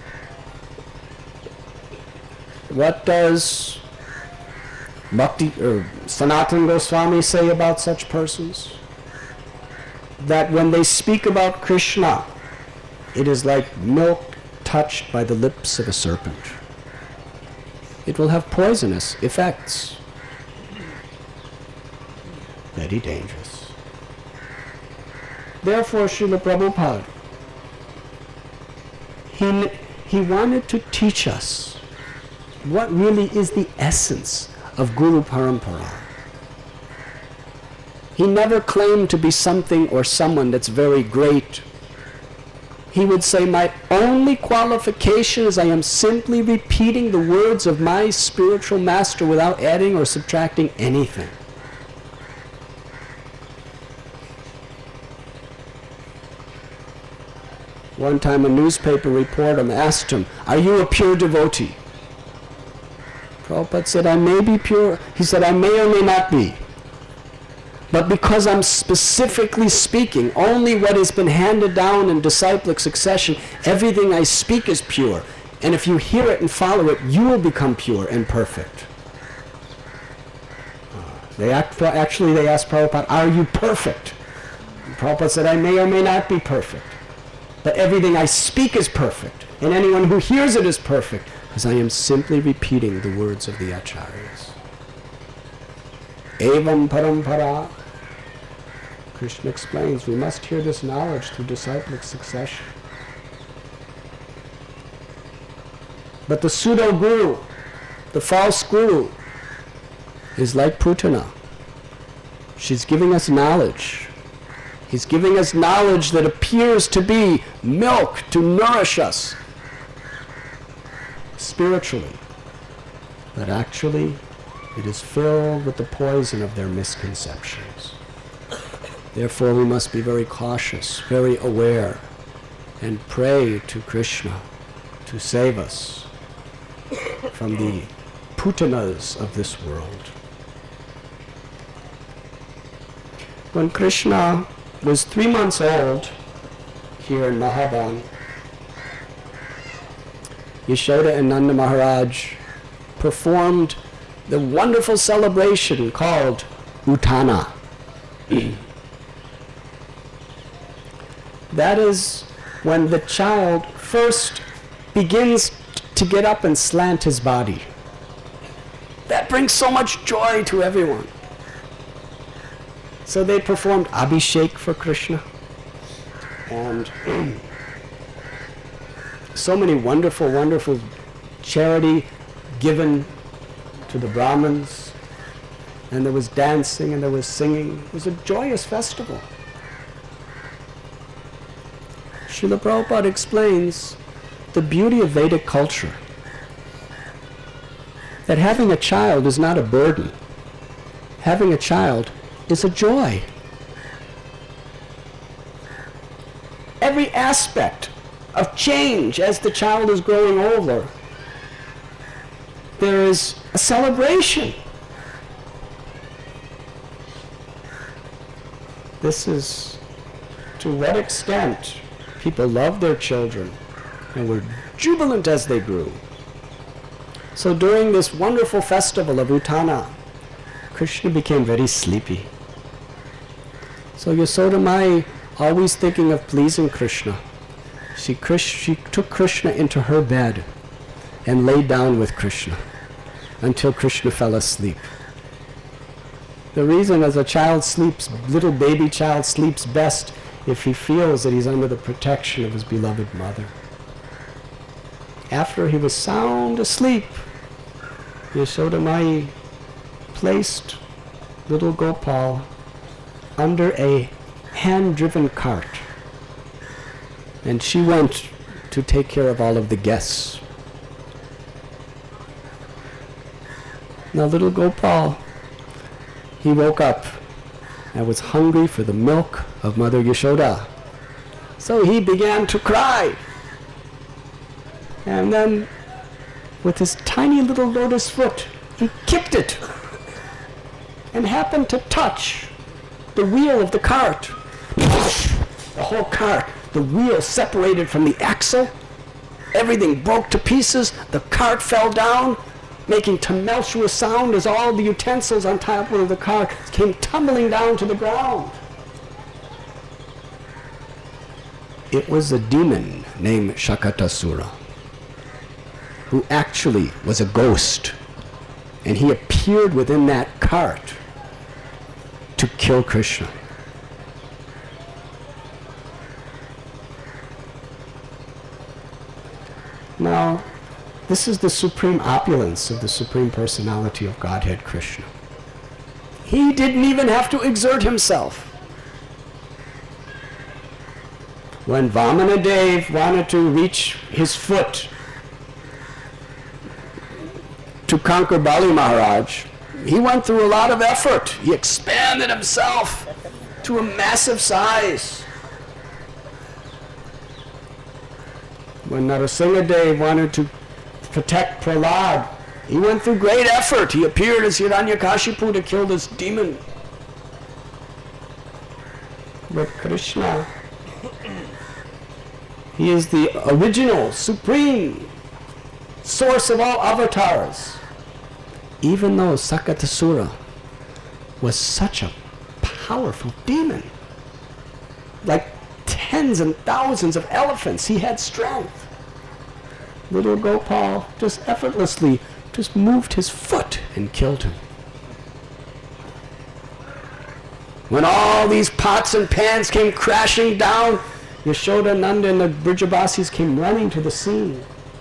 [SPEAKER 1] What does Bhakti or Sanatana Goswami say about such persons? That when they speak about Krishna, it is like milk touched by the lips of a serpent. It will have poisonous effects. Very dangerous. Therefore, Srila Prabhupada, he wanted to teach us what really is the essence of Guru Parampara. He never claimed to be something or someone that's very great. He would say, my only qualification is I am simply repeating the words of my spiritual master without adding or subtracting anything. One time a newspaper reporter asked him, are you a pure devotee? Prabhupada said, I may be pure. He said, I may or may not be. But because I'm specifically speaking only what has been handed down in disciplic succession, everything I speak is pure. And if you hear it and follow it, you will become pure and perfect. They asked Prabhupada, are you perfect? And Prabhupada said, I may or may not be perfect. But everything I speak is perfect. And anyone who hears it is perfect. Because I am simply repeating the words of the Acharyas. Evam parampara. Krishna explains, we must hear this knowledge through disciplic succession. But the pseudo-guru, the false guru, is like Putana. She's giving us knowledge. He's giving us knowledge that appears to be milk to nourish us spiritually. But actually, it is filled with the poison of their misconceptions. Therefore, we must be very cautious, very aware, and pray to Krishna to save us from the putanas of this world. When Krishna was 3 months old here in Mahavan, Yashoda and Nanda Maharaj performed the wonderful celebration called Utthana. That is when the child first begins to get up and slant his body. That brings so much joy to everyone. So they performed Abhishek for Krishna. And so many wonderful, wonderful charity given to the Brahmins, and there was dancing and there was singing. It was a joyous festival. Srila Prabhupada explains the beauty of Vedic culture, that having a child is not a burden. Having a child is a joy. Every aspect of change as the child is growing older, there is a celebration. This is to what extent people loved their children and were jubilant as they grew. So during this wonderful festival of Utana, Krishna became very sleepy. So Yasoda Mai, always thinking of pleasing Krishna, she took Krishna into her bed and lay down with Krishna until Krishna fell asleep. The reason as a child sleeps, little baby child sleeps best if he feels that he's under the protection of his beloved mother. After he was sound asleep, Yasoda Mai placed little Gopal under a hand-driven cart, and she went to take care of all of the guests. Now little Gopal, he woke up and was hungry for the milk of Mother Yashoda. So he began to cry. And then with his tiny little lotus foot, he kicked it and happened to touch the wheel of the cart. The whole cart, the wheel separated from the axle. Everything broke to pieces. The cart fell down, making tumultuous sound as all the utensils on top of the cart came tumbling down to the ground. It was a demon named Shakatasura, who actually was a ghost, and he appeared within that cart to kill Krishna. Now, this is the supreme opulence of the Supreme Personality of Godhead, Krishna. He didn't even have to exert himself. When Vamanadev wanted to reach his foot to conquer Bali Maharaj, he went through a lot of effort. He expanded himself to a massive size. When Narasimhadev wanted to protect Prahlad, he went through great effort. He appeared as Hiranyakashipu to kill this demon. But Krishna, he is the original, supreme source of all avatars. Even though Sakatasura was such a powerful demon, like tens and thousands of elephants, he had strength. Little Gopal just effortlessly just moved his foot and killed him. When all these pots and pans came crashing down, Yashoda, Nanda, and the Brijabasis came running to the scene.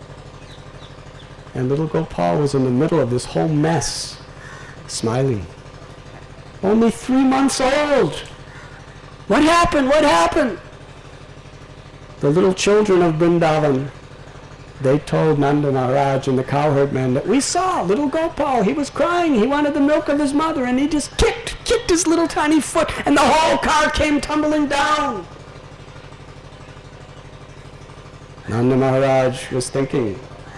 [SPEAKER 1] And little Gopal was in the middle of this whole mess, smiling. Only 3 months old. What happened? What happened? The little children of Vrindavan, they told Nanda Maharaj and the cowherd men that we saw little Gopal. He was crying. He wanted the milk of his mother, and he just kicked his little tiny foot, and the whole car came tumbling down. Nanda Maharaj was thinking,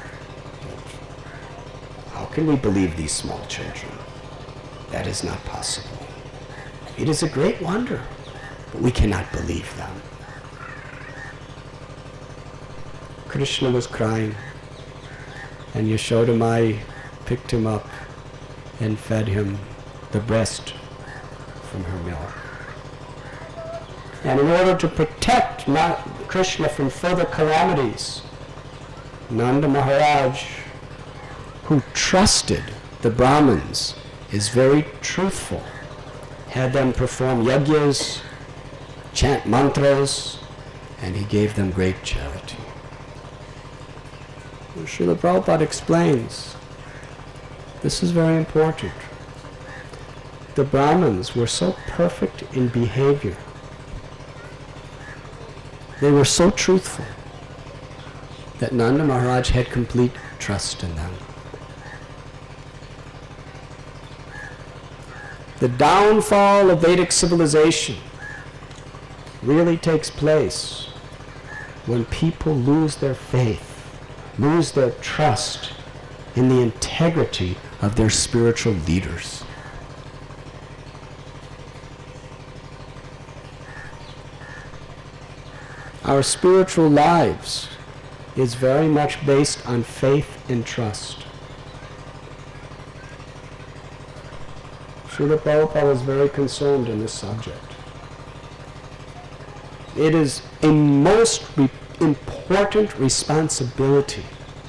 [SPEAKER 1] how can we believe these small children? That is not possible. It is a great wonder, but we cannot believe them. Krishna was crying, and Yashoda Mai picked him up and fed him the breast from her milk. And in order to protect Krishna from further calamities, Nanda Maharaj, who trusted the Brahmins, is very truthful, had them perform yajnas, chant mantras, and he gave them great charity. Srila Prabhupada explains, this is very important. The Brahmins were so perfect in behavior. They were so truthful that Nanda Maharaj had complete trust in them. The downfall of Vedic civilization really takes place when people lose their faith, lose their trust in the integrity of their spiritual leaders. Our spiritual lives is very much based on faith and trust. Srila Prabhupada was very concerned in this subject. It is a most important responsibility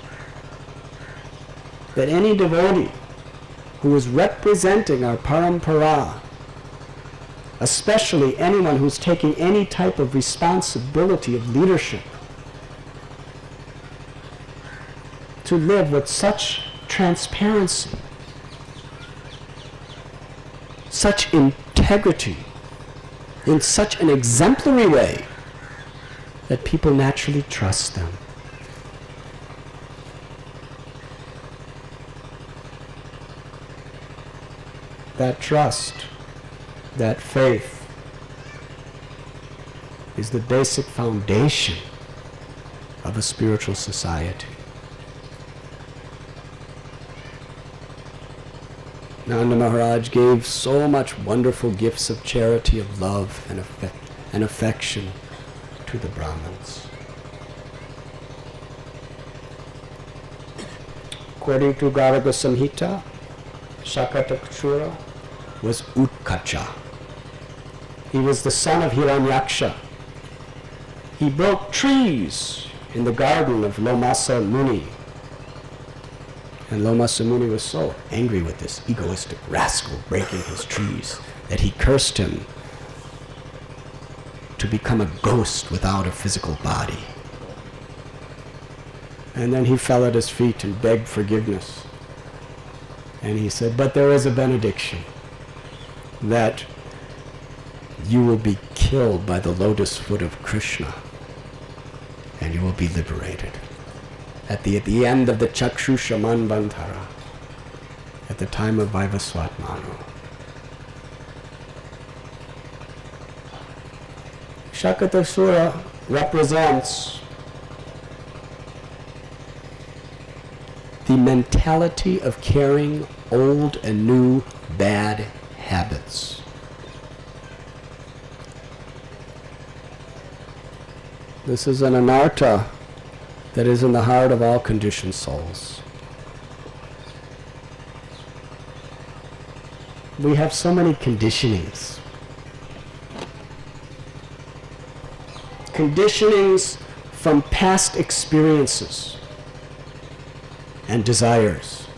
[SPEAKER 1] that any devotee who is representing our parampara, especially anyone who's taking any type of responsibility of leadership, to live with such transparency, such integrity, in such an exemplary way that people naturally trust them. That trust, that faith, is the basic foundation of a spiritual society. Nanda Maharaj gave so much wonderful gifts of charity, of love and affection to the Brahmins. According to Garga Samhita, Shakatakshura was Utkacha. He was the son of Hiranyaksha. He broke trees in the garden of Lomasa Muni. And Lomasa Muni was so angry with this egoistic rascal breaking his trees that he cursed him to become a ghost without a physical body. And then he fell at his feet and begged forgiveness. And he said, but there is a benediction that you will be killed by the lotus foot of Krishna and you will be liberated. At the end of the Chakshusha Manvantara, at the time of Vivasvat Manu. Shakatasura represents the mentality of carrying old and new bad habits. This is an anartha that is in the heart of all conditioned souls. We have so many conditionings. Conditionings from past experiences and desires.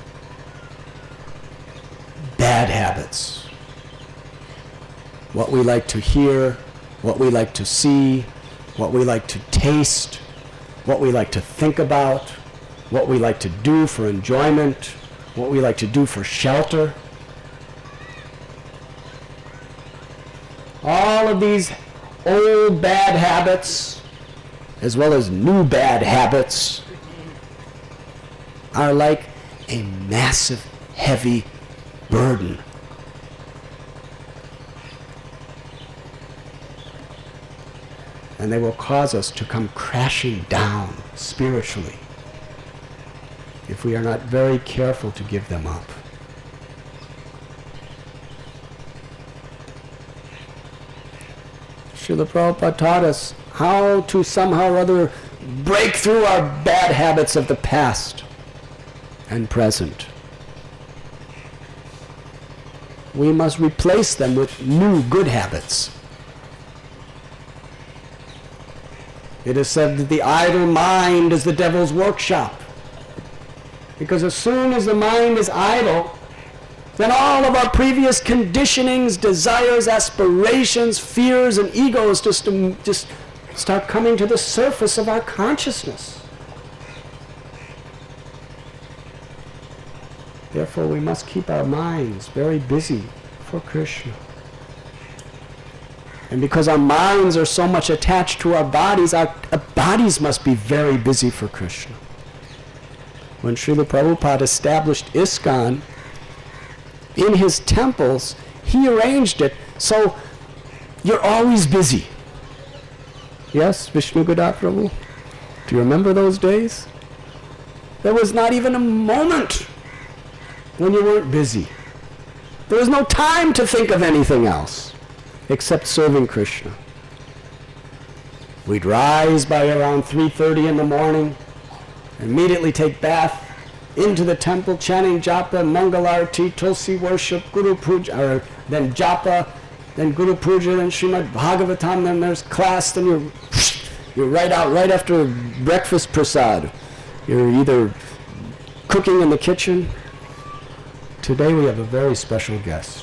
[SPEAKER 1] Bad habits. What we like to hear, what we like to see, what we like to taste, what we like to think about, what we like to do for enjoyment, what we like to do for shelter. All of these old bad habits, as well as new bad habits, are like a massive, heavy burden. And they will cause us to come crashing down spiritually if we are not very careful to give them up. Srila Prabhupada taught us how to somehow or other break through our bad habits of the past and present. We must replace them with new good habits. It is said that the idle mind is the devil's workshop. Because as soon as the mind is idle, then all of our previous conditionings, desires, aspirations, fears, and egos just start coming to the surface of our consciousness. Therefore, we must keep our minds very busy for Krishna. And because our minds are so much attached to our bodies must be very busy for Krishna. When Srila Prabhupada established ISKCON, in his temples, he arranged it so you're always busy. Yes, Vishnu Gada Prabhu? Do you remember those days? There was not even a moment when you weren't busy. There was no time to think of anything else except serving Krishna. We'd rise by around 3:30 in the morning, immediately take bath, into the temple, chanting japa, mangalarti, tulsi worship, guru puja, or then japa, then guru puja, then Srimad Bhagavatam, then there's class, then you're right out right after breakfast prasad. You're either cooking in the kitchen. Today we have a very special guest.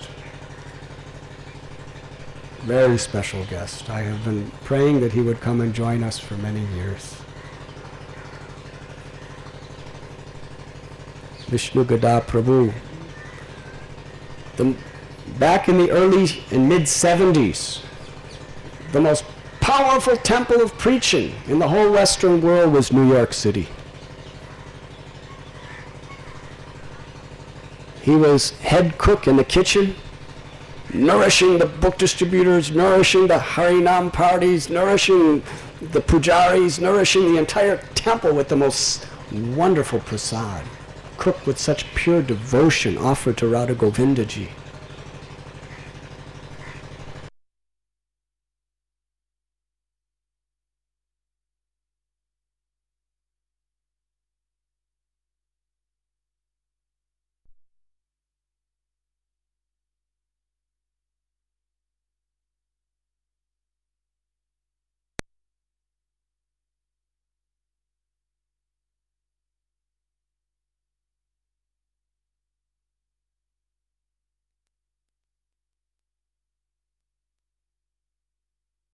[SPEAKER 1] Very special guest. I have been praying that he would come and join us for many years. Vishnu Gada Prabhu. Back in the early and mid-70s, the most powerful temple of preaching in the whole Western world was New York City. He was head cook in the kitchen, nourishing the book distributors, nourishing the Harinam parties, nourishing the pujaris, nourishing the entire temple with the most wonderful prasad, cooked with such pure devotion offered to Radha Govindaji.